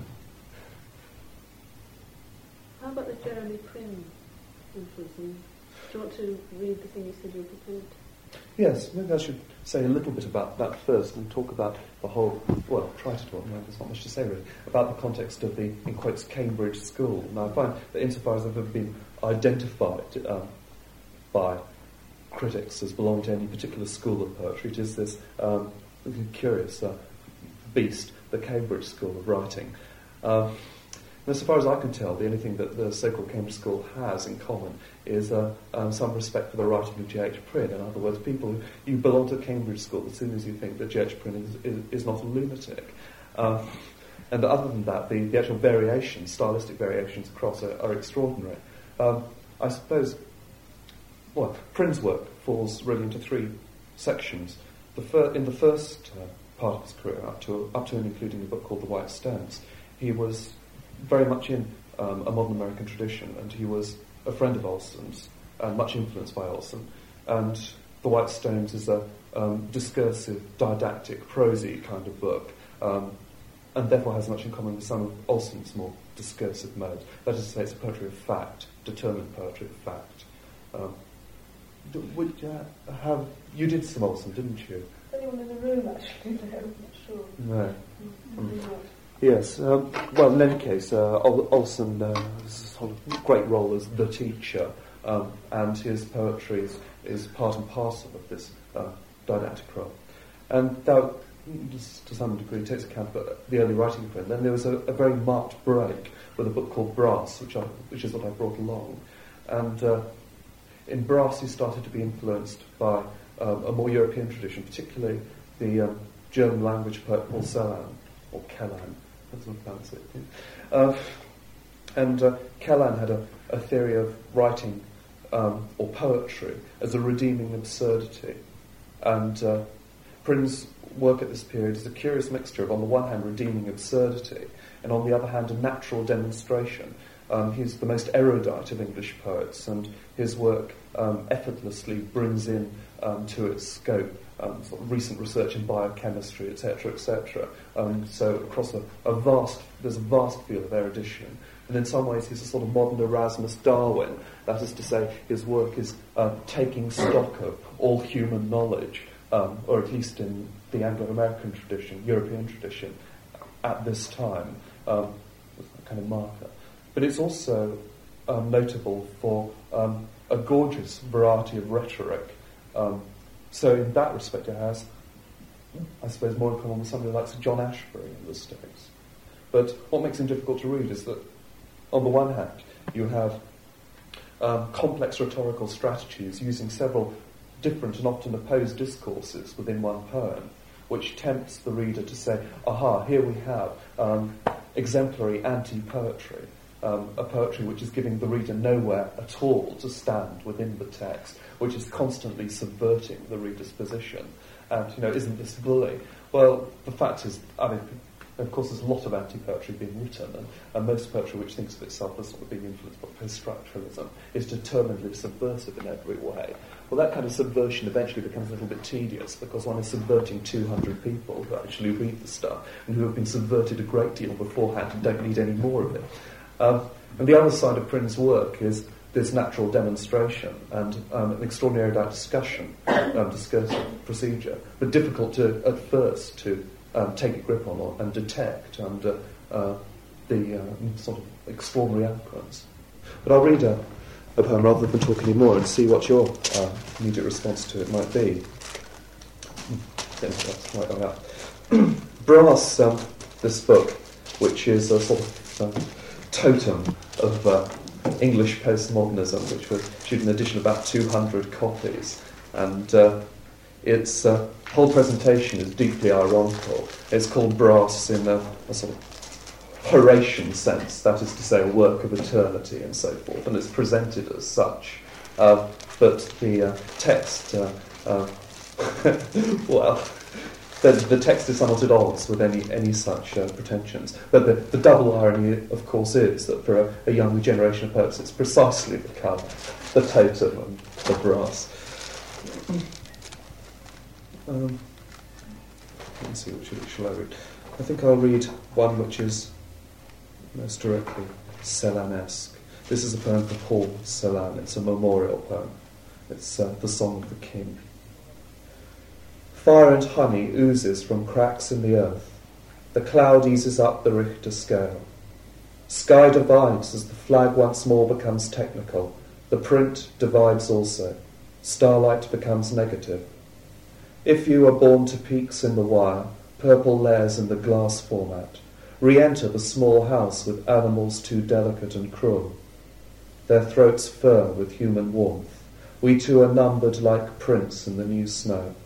How about the Jeremy Prynne influence? Do you want to read the thing you said you were prepared? Yes, maybe I should say a little bit about that first and talk about the whole, well, try to talk, there's not much to say really, about the context of the, in quotes, Cambridge school. Now I find that insofar as I've ever been identified by critics as belonging to any particular school of poetry, it is this curious beast, the Cambridge school of writing. As far as I can tell, the only thing that the so-called Cambridge School has in common is some respect for the writing of J.H. Prynne. In other words, you belong to Cambridge School as soon as you think that J.H. Prynne is not a lunatic. And other than that, the actual variations, stylistic variations across are extraordinary. I suppose, well, Prynne's work falls really into three sections. In the first part of his career, up to and including a book called The White Stones, he was very much in a modern American tradition, and he was a friend of Olson's and much influenced by Olson. And The White Stones is a discursive, didactic, prosy kind of book, and therefore has much in common with some of Olson's more discursive modes. That is to say, it's a poetry of fact, determined poetry of fact. You did some Olson, didn't you? Anyone in the room, actually? No, I'm not sure. No. Yes, well, in any case, Olson has a sort of great role as the teacher, and his poetry is part and parcel of this didactic role. And that, to some degree, takes account of the early writing of Prynne. Then there was a very marked break with a book called Brass, which is what I brought along. And in Brass, he started to be influenced by a more European tradition, particularly the German language poet Paul Celan, or Celan. That's what I pronounce it. And Celan had a theory of writing or poetry as a redeeming absurdity. And Prynne's work at this period is a curious mixture of, on the one hand, redeeming absurdity, and on the other hand, a natural demonstration. He's the most erudite of English poets, and his work effortlessly brings in to its scope sort of recent research in biochemistry, etc., etc. So across there's a vast field of erudition. And in some ways he's a sort of modern Erasmus Darwin. That is to say, his work is taking stock of all human knowledge, or at least in the Anglo-American tradition, European tradition, at this time, as a kind of marker. But it's also notable for a gorgeous variety of rhetoric. So in that respect it has, I suppose, more in common with somebody like John Ashbery in the States. But what makes him difficult to read is that, on the one hand, you have complex rhetorical strategies using several different and often opposed discourses within one poem, which tempts the reader to say, aha, here we have exemplary anti-poetry, a poetry which is giving the reader nowhere at all to stand within the text, which is constantly subverting the reader's position. And, isn't this bully? Well, the fact is, of course, there's a lot of anti-poetry being written, and most poetry which thinks of itself as sort of being influenced by post-structuralism is determinedly subversive in every way. Well, that kind of subversion eventually becomes a little bit tedious, because one is subverting 200 people who actually read the stuff, and who have been subverted a great deal beforehand and don't need any more of it. And the other side of Prynne's work is this natural demonstration and an extraordinary discussion, discursive procedure, but difficult at first to take a grip on and detect under the sort of extraordinary eloquence. But I'll read a poem rather than talk any more and see what your immediate response to it might be. That's right on that. Brass, this book, which is a sort of totem of English postmodernism, which was issued in edition about 200 copies, and its whole presentation is deeply ironical. It's called Brass in a sort of Horatian sense, that is to say, a work of eternity and so forth, and it's presented as such. But the text, well, the text is somewhat at odds with any such pretensions. But the double irony, of course, is that for a younger generation of poets, it's precisely become the totem and the brass. Let me see, which shall I read? I think I'll read one which is most directly Celan-esque. This is a poem for Paul Celan. It's a memorial poem. It's the Song of the King. Fire and honey oozes from cracks in the earth. The cloud eases up the Richter scale. Sky divides as the flag once more becomes technical. The print divides also. Starlight becomes negative. If you are born to peaks in the wire, purple layers in the glass format, re-enter the small house with animals too delicate and cruel. Their throats fur with human warmth. We too are numbered like prints in the new snow.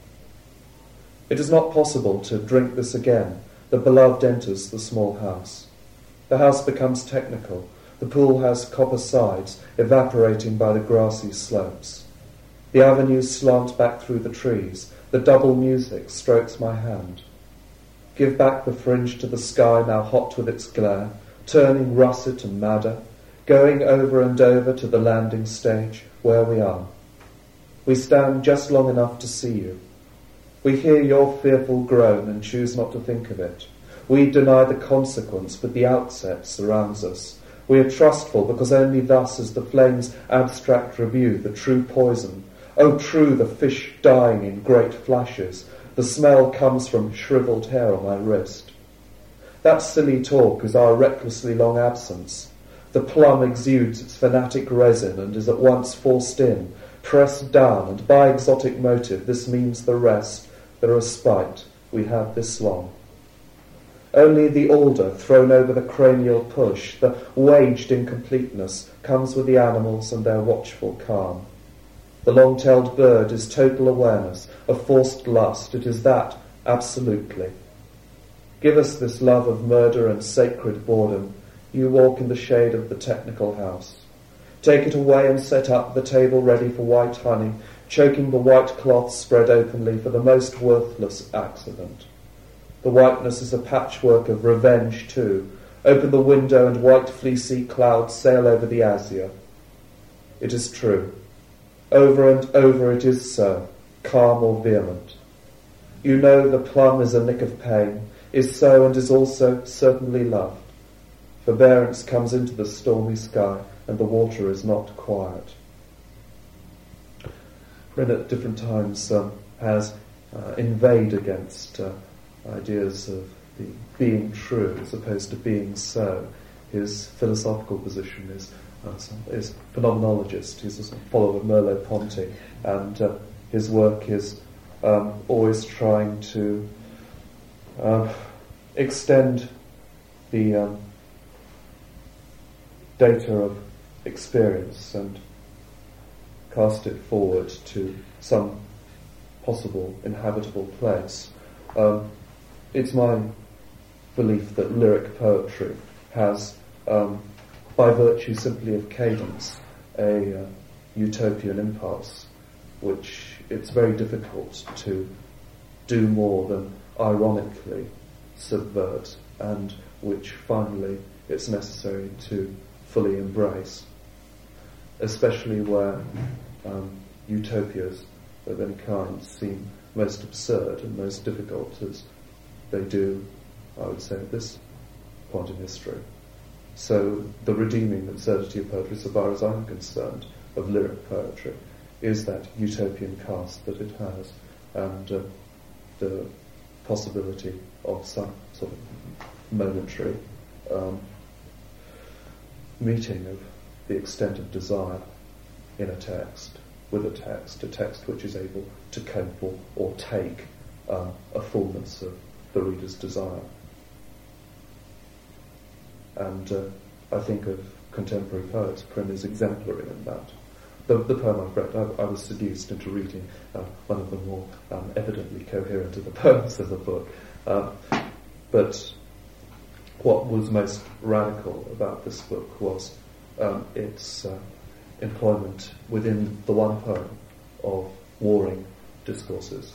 It is not possible to drink this again. The beloved enters the small house. The house becomes technical. The pool has copper sides, evaporating by the grassy slopes. The avenues slant back through the trees. The double music strokes my hand. Give back the fringe to the sky, now hot with its glare, turning russet and madder, going over and over to the landing stage where we are. We stand just long enough to see you. We hear your fearful groan and choose not to think of it. We deny the consequence, but the outset surrounds us. We are trustful because only thus is the flame's abstract review the true poison. Oh, true, the fish dying in great flashes. The smell comes from shrivelled hair on my wrist. That silly talk is our recklessly long absence. The plum exudes its fanatic resin and is at once forced in, pressed down, and by exotic motive this means the rest, the respite we have this long. Only the alder thrown over the cranial push, the waged incompleteness, comes with the animals and their watchful calm. The long-tailed bird is total awareness, a forced lust. It is that, absolutely. Give us this love of murder and sacred boredom. You walk in the shade of the technical house. Take it away and set up the table ready for white honey, choking the white cloth spread openly for the most worthless accident. The whiteness is a patchwork of revenge too. Open the window and white fleecy clouds sail over the azure. It is true. Over and over it is so, calm or vehement. You know the plum is a nick of pain, is so and is also certainly loved. Forbearance comes into the stormy sky, and the water is not quiet. Ren at different times has inveighed against ideas of the being true as opposed to being so. His philosophical position is phenomenologist. He's a follower of Merleau-Ponty, and his work is always trying to extend the data of experience and cast it forward to some possible inhabitable place. It's my belief that lyric poetry has, by virtue simply of cadence, a utopian impulse, which it's very difficult to do more than ironically subvert, and which finally it's necessary to fully embrace, especially where utopias of any kind seem most absurd and most difficult, as they do, I would say, at this point in history. So the redeeming absurdity of poetry, so far as I'm concerned, of lyric poetry, is that utopian cast that it has, and the possibility of some sort of momentary meeting of the extent of desire in a text, with a text which is able to cope or take a fullness of the reader's desire. And I think of contemporary poets, Prynne is exemplary in that. The poem I've read, I was seduced into reading one of the more evidently coherent of the poems of the book. But what was most radical about this book was its employment within the one poem of warring discourses.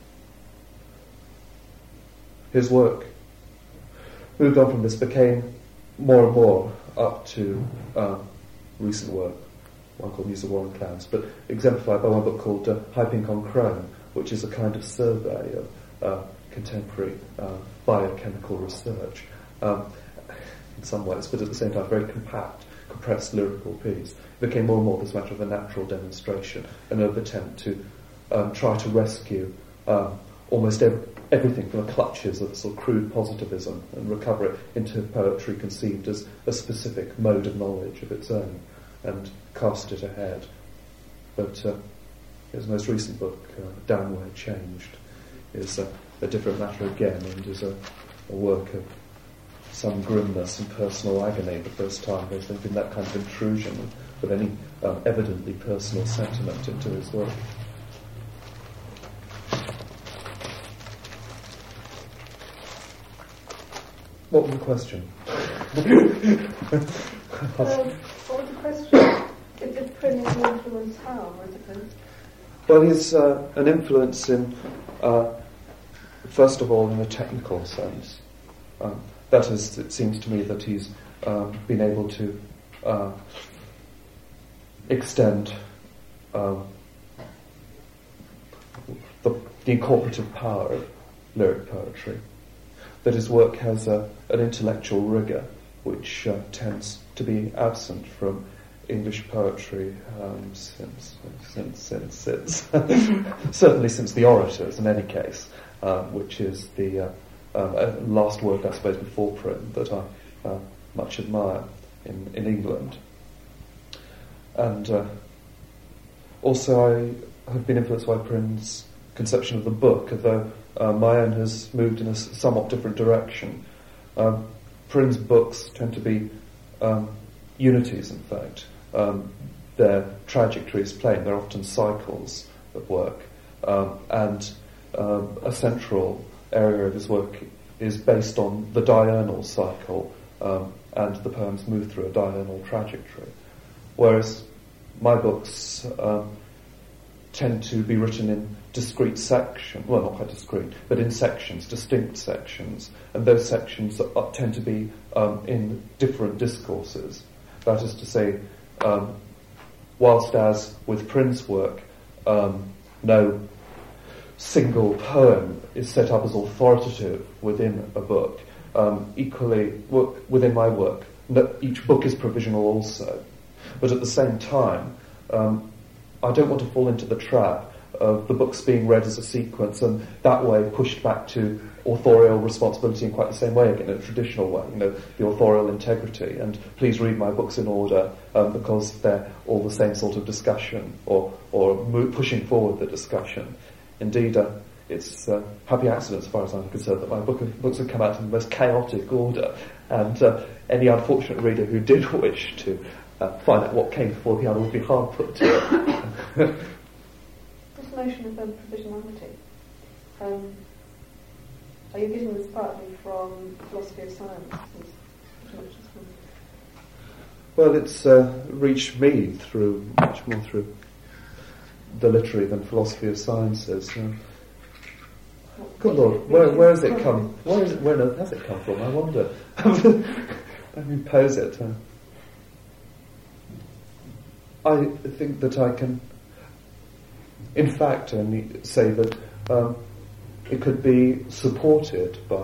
His work moved on from this, became more and more up to recent work, one called News of War and Clouds, but exemplified by one book called High Pink on Chrome, which is a kind of survey of contemporary biochemical research, in some ways, but at the same time very compact, compressed lyrical piece. It became more and more this matter of a natural demonstration, an attempt to try to rescue almost everything from the clutches of sort of crude positivism and recover it into poetry conceived as a specific mode of knowledge of its own and cast it ahead. But his most recent book, Downward Changed, is a different matter again and is a work of some grimness and personal agony. The first time there's been that kind of intrusion with any evidently personal sentiment into his work. What was the question? What was the question? If Prynne is an influence, how? I suppose. Well, he's an influence in, first of all, in a technical sense. That is, it seems to me that he's been able to extend the incorporative power of lyric poetry. That his work has an intellectual rigour which tends to be absent from English poetry since certainly since the Orators, in any case, which is the last work, I suppose, before Prynne that I much admire in England. And also I have been influenced by Prynne's conception of the book, although my own has moved in a somewhat different direction. Prynne's books tend to be unities, in fact. Their trajectory is plain. They're often cycles of work. And a central area of his work is based on the diurnal cycle, and the poems move through a diurnal trajectory. Whereas my books tend to be written in discrete sections, well, not quite discrete, but in sections, distinct sections, and those sections tend to be in different discourses. That is to say, whilst as with Prynne's work, no single poem is set up as authoritative within a book, equally, within my work, each book is provisional also. But at the same time, I don't want to fall into the trap of the books being read as a sequence and that way pushed back to authorial responsibility in quite the same way again, in a traditional way, the authorial integrity, and please read my books in order because they're all the same sort of discussion or pushing forward the discussion. Indeed, it's happy accident, as far as I'm concerned, that my books have come out in the most chaotic order, and any unfortunate reader who did wish to find out what came before the other would be hard put to it. This notion of provisionality, are you getting this partly from philosophy of science? Well, it's reached me through much more through the literary than philosophy of sciences. Good Lord, where has it come? Where on earth has it come from? I wonder. Let me pose it. I think that I can, in fact, only say that it could be supported by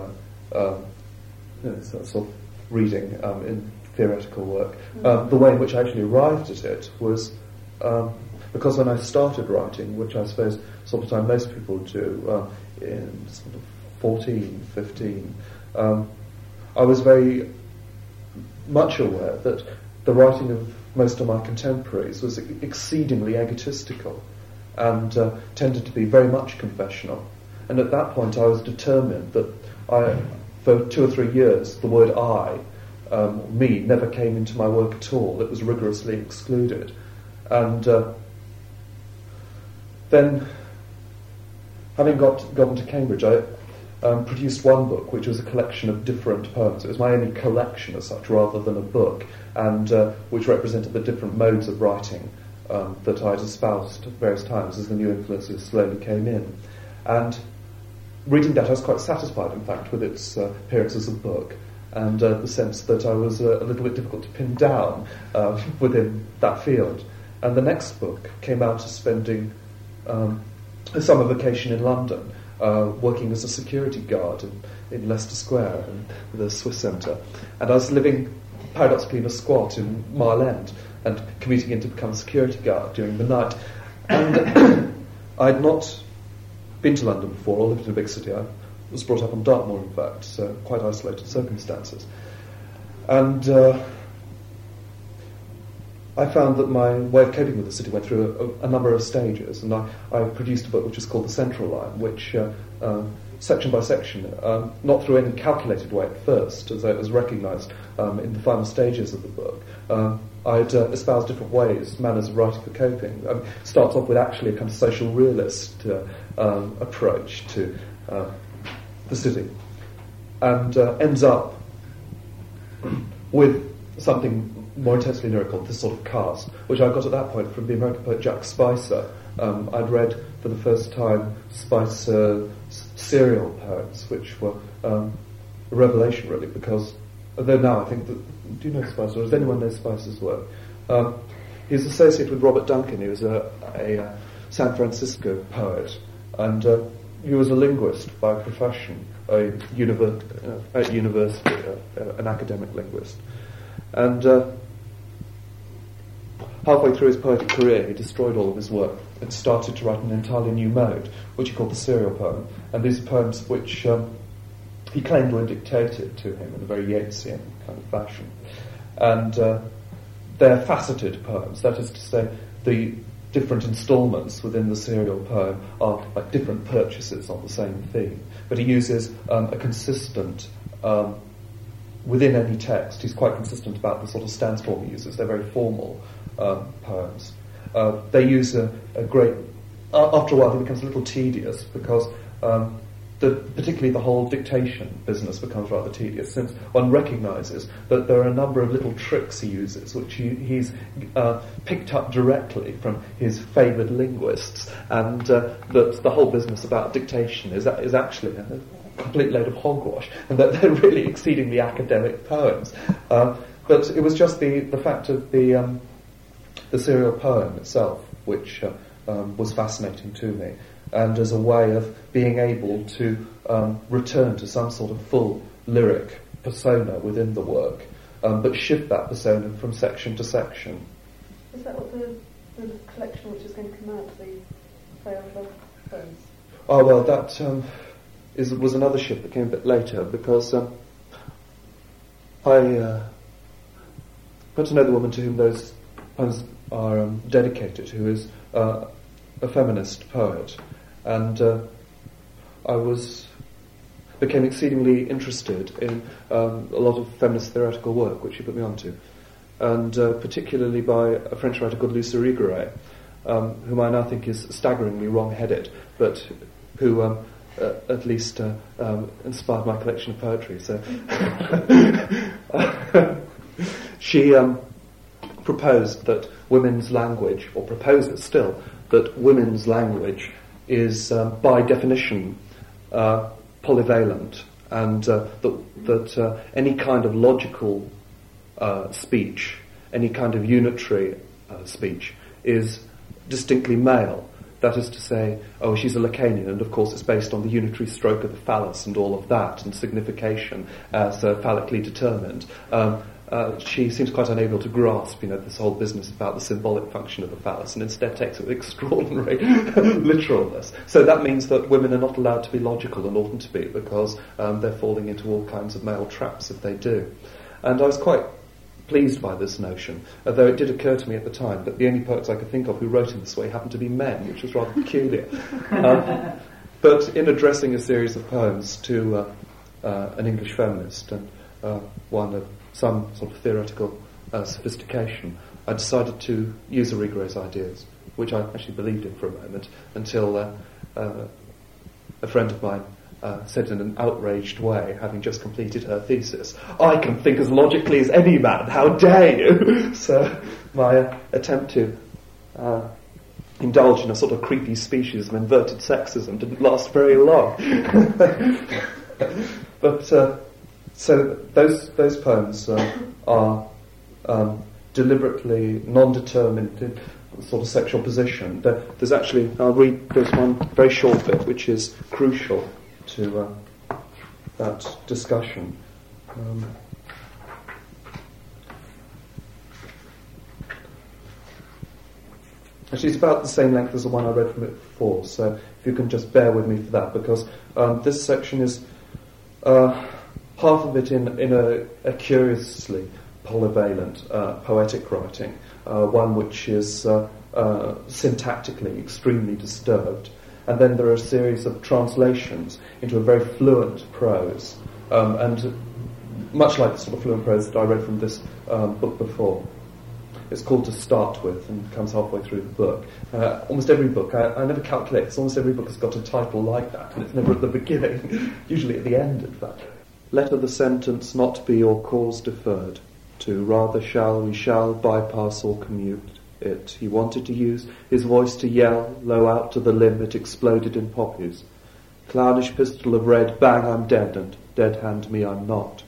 sort of reading in theoretical work. The way in which I actually arrived at it was because when I started writing, which I suppose sort of time most people do, in sort of 14, 15, I was very much aware that the writing of most of my contemporaries, was exceedingly egotistical and tended to be very much confessional. And at that point I was determined that for 2 or 3 years the word I, me, never came into my work at all. It was rigorously excluded. And then, having gotten to Cambridge, I produced one book, which was a collection of different poems. It was my only collection as such, rather than a book, and which represented the different modes of writing that I'd espoused at various times as the new influences slowly came in. And reading that, I was quite satisfied, in fact, with its appearance as a book, and the sense that I was a little bit difficult to pin down within that field. And the next book came out as spending a summer vacation in London, working as a security guard in Leicester Square, in the Swiss Centre. And I was living, paradoxically, in a squat in Mile End, and commuting in to become a security guard during the night. And I'd not been to London before, or lived in a big city. I was brought up on Dartmoor, in fact, so quite isolated circumstances. And I found that my way of coping with the city went through a number of stages, and I produced a book which is called The Central Line, which, section by section, not through any calculated way at first, as it was recognised in the final stages of the book, I'd espouse different ways, manners of writing for coping. It starts off with actually a kind of social realist approach to the city, and ends up with something more intensely lyrical, this sort of cast, which I got at that point from the American poet Jack Spicer. I'd read for the first time Spicer's serial poems, which were a revelation, really, because although now I think that, do you know Spicer, or does anyone know Spicer's work? He's associated with Robert Duncan. He was a San Francisco poet, and he was a linguist by profession, at university, an academic linguist. And halfway through his poetic career, he destroyed all of his work and started to write an entirely new mode, which he called the serial poem. And these are poems which he claimed were dictated to him in a very Yeatsian kind of fashion. And they're faceted poems, that is to say, the different instalments within the serial poem are like different purchases on the same theme. But he uses a consistent... within any text, he's quite consistent about the sort of stance form he uses. They're very formal poems. They use a great... after a while, it becomes a little tedious because particularly the whole dictation business becomes rather tedious, since one recognises that there are a number of little tricks he uses, which he's picked up directly from his favoured linguists, and that the whole business about dictation is actually a complete load of hogwash, and that they're really exceedingly academic poems. But it was just the fact of the serial poem itself which was fascinating to me, and as a way of being able to return to some sort of full lyric persona within the work, but shift that persona from section to section. Is that what the collection which is going to come out, the failed love poems? Oh, well, that was another shift that came a bit later, because I got to know the woman to whom those poems are dedicated, who is a feminist poet, and I became exceedingly interested in a lot of feminist theoretical work, which she put me onto, and particularly by a French writer called Luce Irigaray, whom I now think is staggeringly wrong-headed, but who at least inspired my collection of poetry. So she proposed that women's language, or proposes still, that women's language is by definition polyvalent, and that any kind of logical speech, any kind of unitary speech is distinctly male. That is to say, oh, she's a Lacanian, and of course it's based on the unitary stroke of the phallus and all of that, and signification as phallically determined. She seems quite unable to grasp, this whole business about the symbolic function of the phallus, and instead takes it with extraordinary literalness. So that means that women are not allowed to be logical, and oughtn't to be, because they're falling into all kinds of male traps if they do. And I was quite pleased by this notion, although it did occur to me at the time that the only poets I could think of who wrote in this way happened to be men, which was rather peculiar. But in addressing a series of poems to an English feminist and one of some sort of theoretical sophistication, I decided to use Arrighi's ideas, which I actually believed in for a moment, until a friend of mine said in an outraged way, having just completed her thesis, "I can think as logically as any man, how dare you?" So my attempt to indulge in a sort of creepy species of inverted sexism didn't last very long. But so those poems are deliberately non-determined in sort of sexual position. There's actually, I'll read this one very short bit, which is crucial to that discussion. Actually, it's about the same length as the one I read from it before, so if you can just bear with me for that, because this section is half of it in a curiously polyvalent poetic writing, one which is syntactically extremely disturbed, and then there are a series of translations into a very fluent prose, and much like the sort of fluent prose that I read from this book before. It's called To Start With and comes halfway through the book. Almost every book, I never calculate, because almost every book has got a title like that, and it's never at the beginning, usually at the end, in fact. Let the sentence not be your cause deferred, to rather we shall bypass or commute it. He wanted to use his voice to yell, low out to the limb, it exploded in poppies. Clownish pistol of red, bang, I'm dead, and dead hand me, I'm not.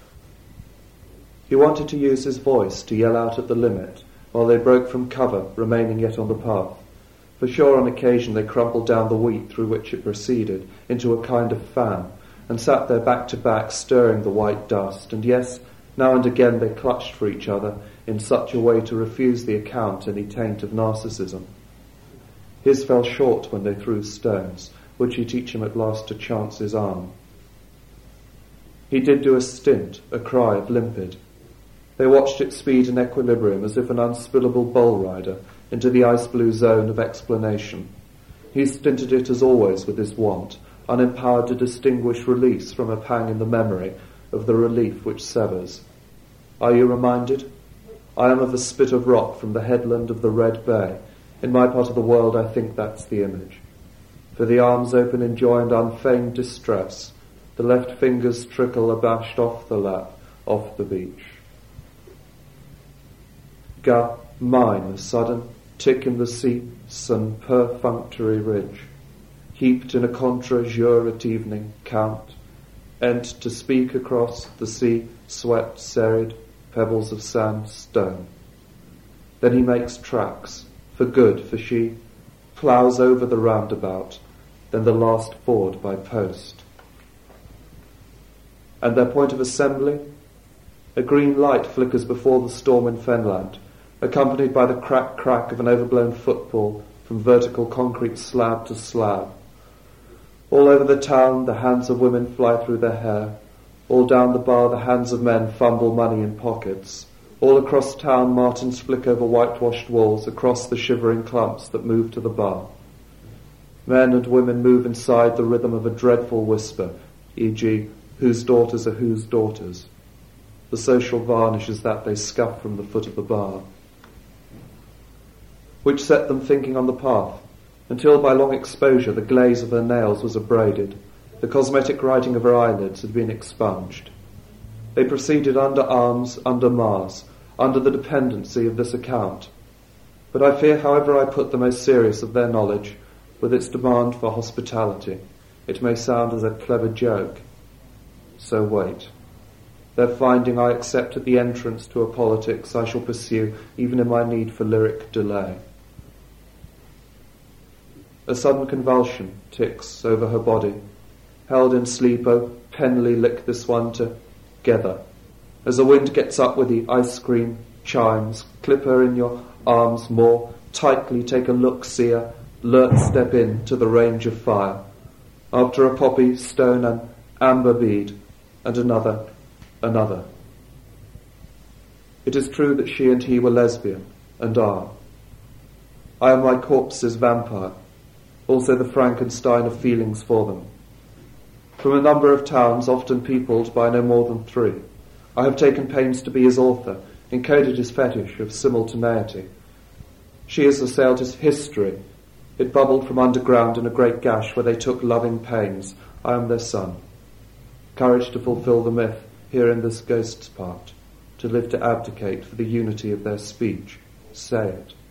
He wanted to use his voice to yell out at the limit, while they broke from cover, remaining yet on the path. For sure on occasion they crumpled down the wheat through which it proceeded, into a kind of fan, and sat there back to back, stirring the white dust, and yes, now and again they clutched for each other in such a way to refuse the account any taint of narcissism. His fell short when they threw stones. Would she teach him at last to chance his arm? He did do a stint, a cry of limpid. They watched its speed and equilibrium as if an unspillable bull rider into the ice-blue zone of explanation. He stinted it as always with his want, unempowered to distinguish release from a pang in the memory of the relief which severs. Are you reminded? I am of a spit of rock from the headland of the Red Bay. In my part of the world I think that's the image. For the arms open in joy and unfeigned distress, the left fingers trickle abashed off the lap, off the beach. Mine, a sudden tick in the seats and perfunctory ridge, heaped in a contre-jour at evening, count, ent to speak across the sea, swept, serried, pebbles of sand, stone. Then he makes tracks, for good, for she, ploughs over the roundabout, then the last ford by post. And their point of assembly? A green light flickers before the storm in Fenland, accompanied by the crack-crack of an overblown football from vertical concrete slab to slab. All over the town, the hands of women fly through their hair. All down the bar, the hands of men fumble money in pockets. All across town, martins flick over whitewashed walls, across the shivering clumps that move to the bar. Men and women move inside the rhythm of a dreadful whisper, e.g., whose daughters are whose daughters. The social varnish is that they scuff from the foot of the bar, which set them thinking on the path, until by long exposure the glaze of her nails was abraded, the cosmetic writing of her eyelids had been expunged. They proceeded under arms, under Mars, under the dependency of this account. But I fear, however I put the most serious of their knowledge, with its demand for hospitality, it may sound as a clever joke. So wait. Their finding I accept at the entrance to a politics I shall pursue, even in my need for lyric delay. A sudden convulsion ticks over her body. Held in sleep, oh, penly lick this one together. As the wind gets up with the ice cream chimes, clip her in your arms more tightly, take a look, see her, alert step in to the range of fire. After a poppy, stone, an amber bead, and another. It is true that she and he were lesbian, and are. I am my corpse's vampire, also the Frankenstein of feelings for them. From a number of towns, often peopled by no more than 3, I have taken pains to be his author, encoded his fetish of simultaneity. She has assailed his history. It bubbled from underground in a great gash where they took loving pains. I am their son. Courage to fulfill the myth, here in this ghost's part, to live to abdicate for the unity of their speech. Say it.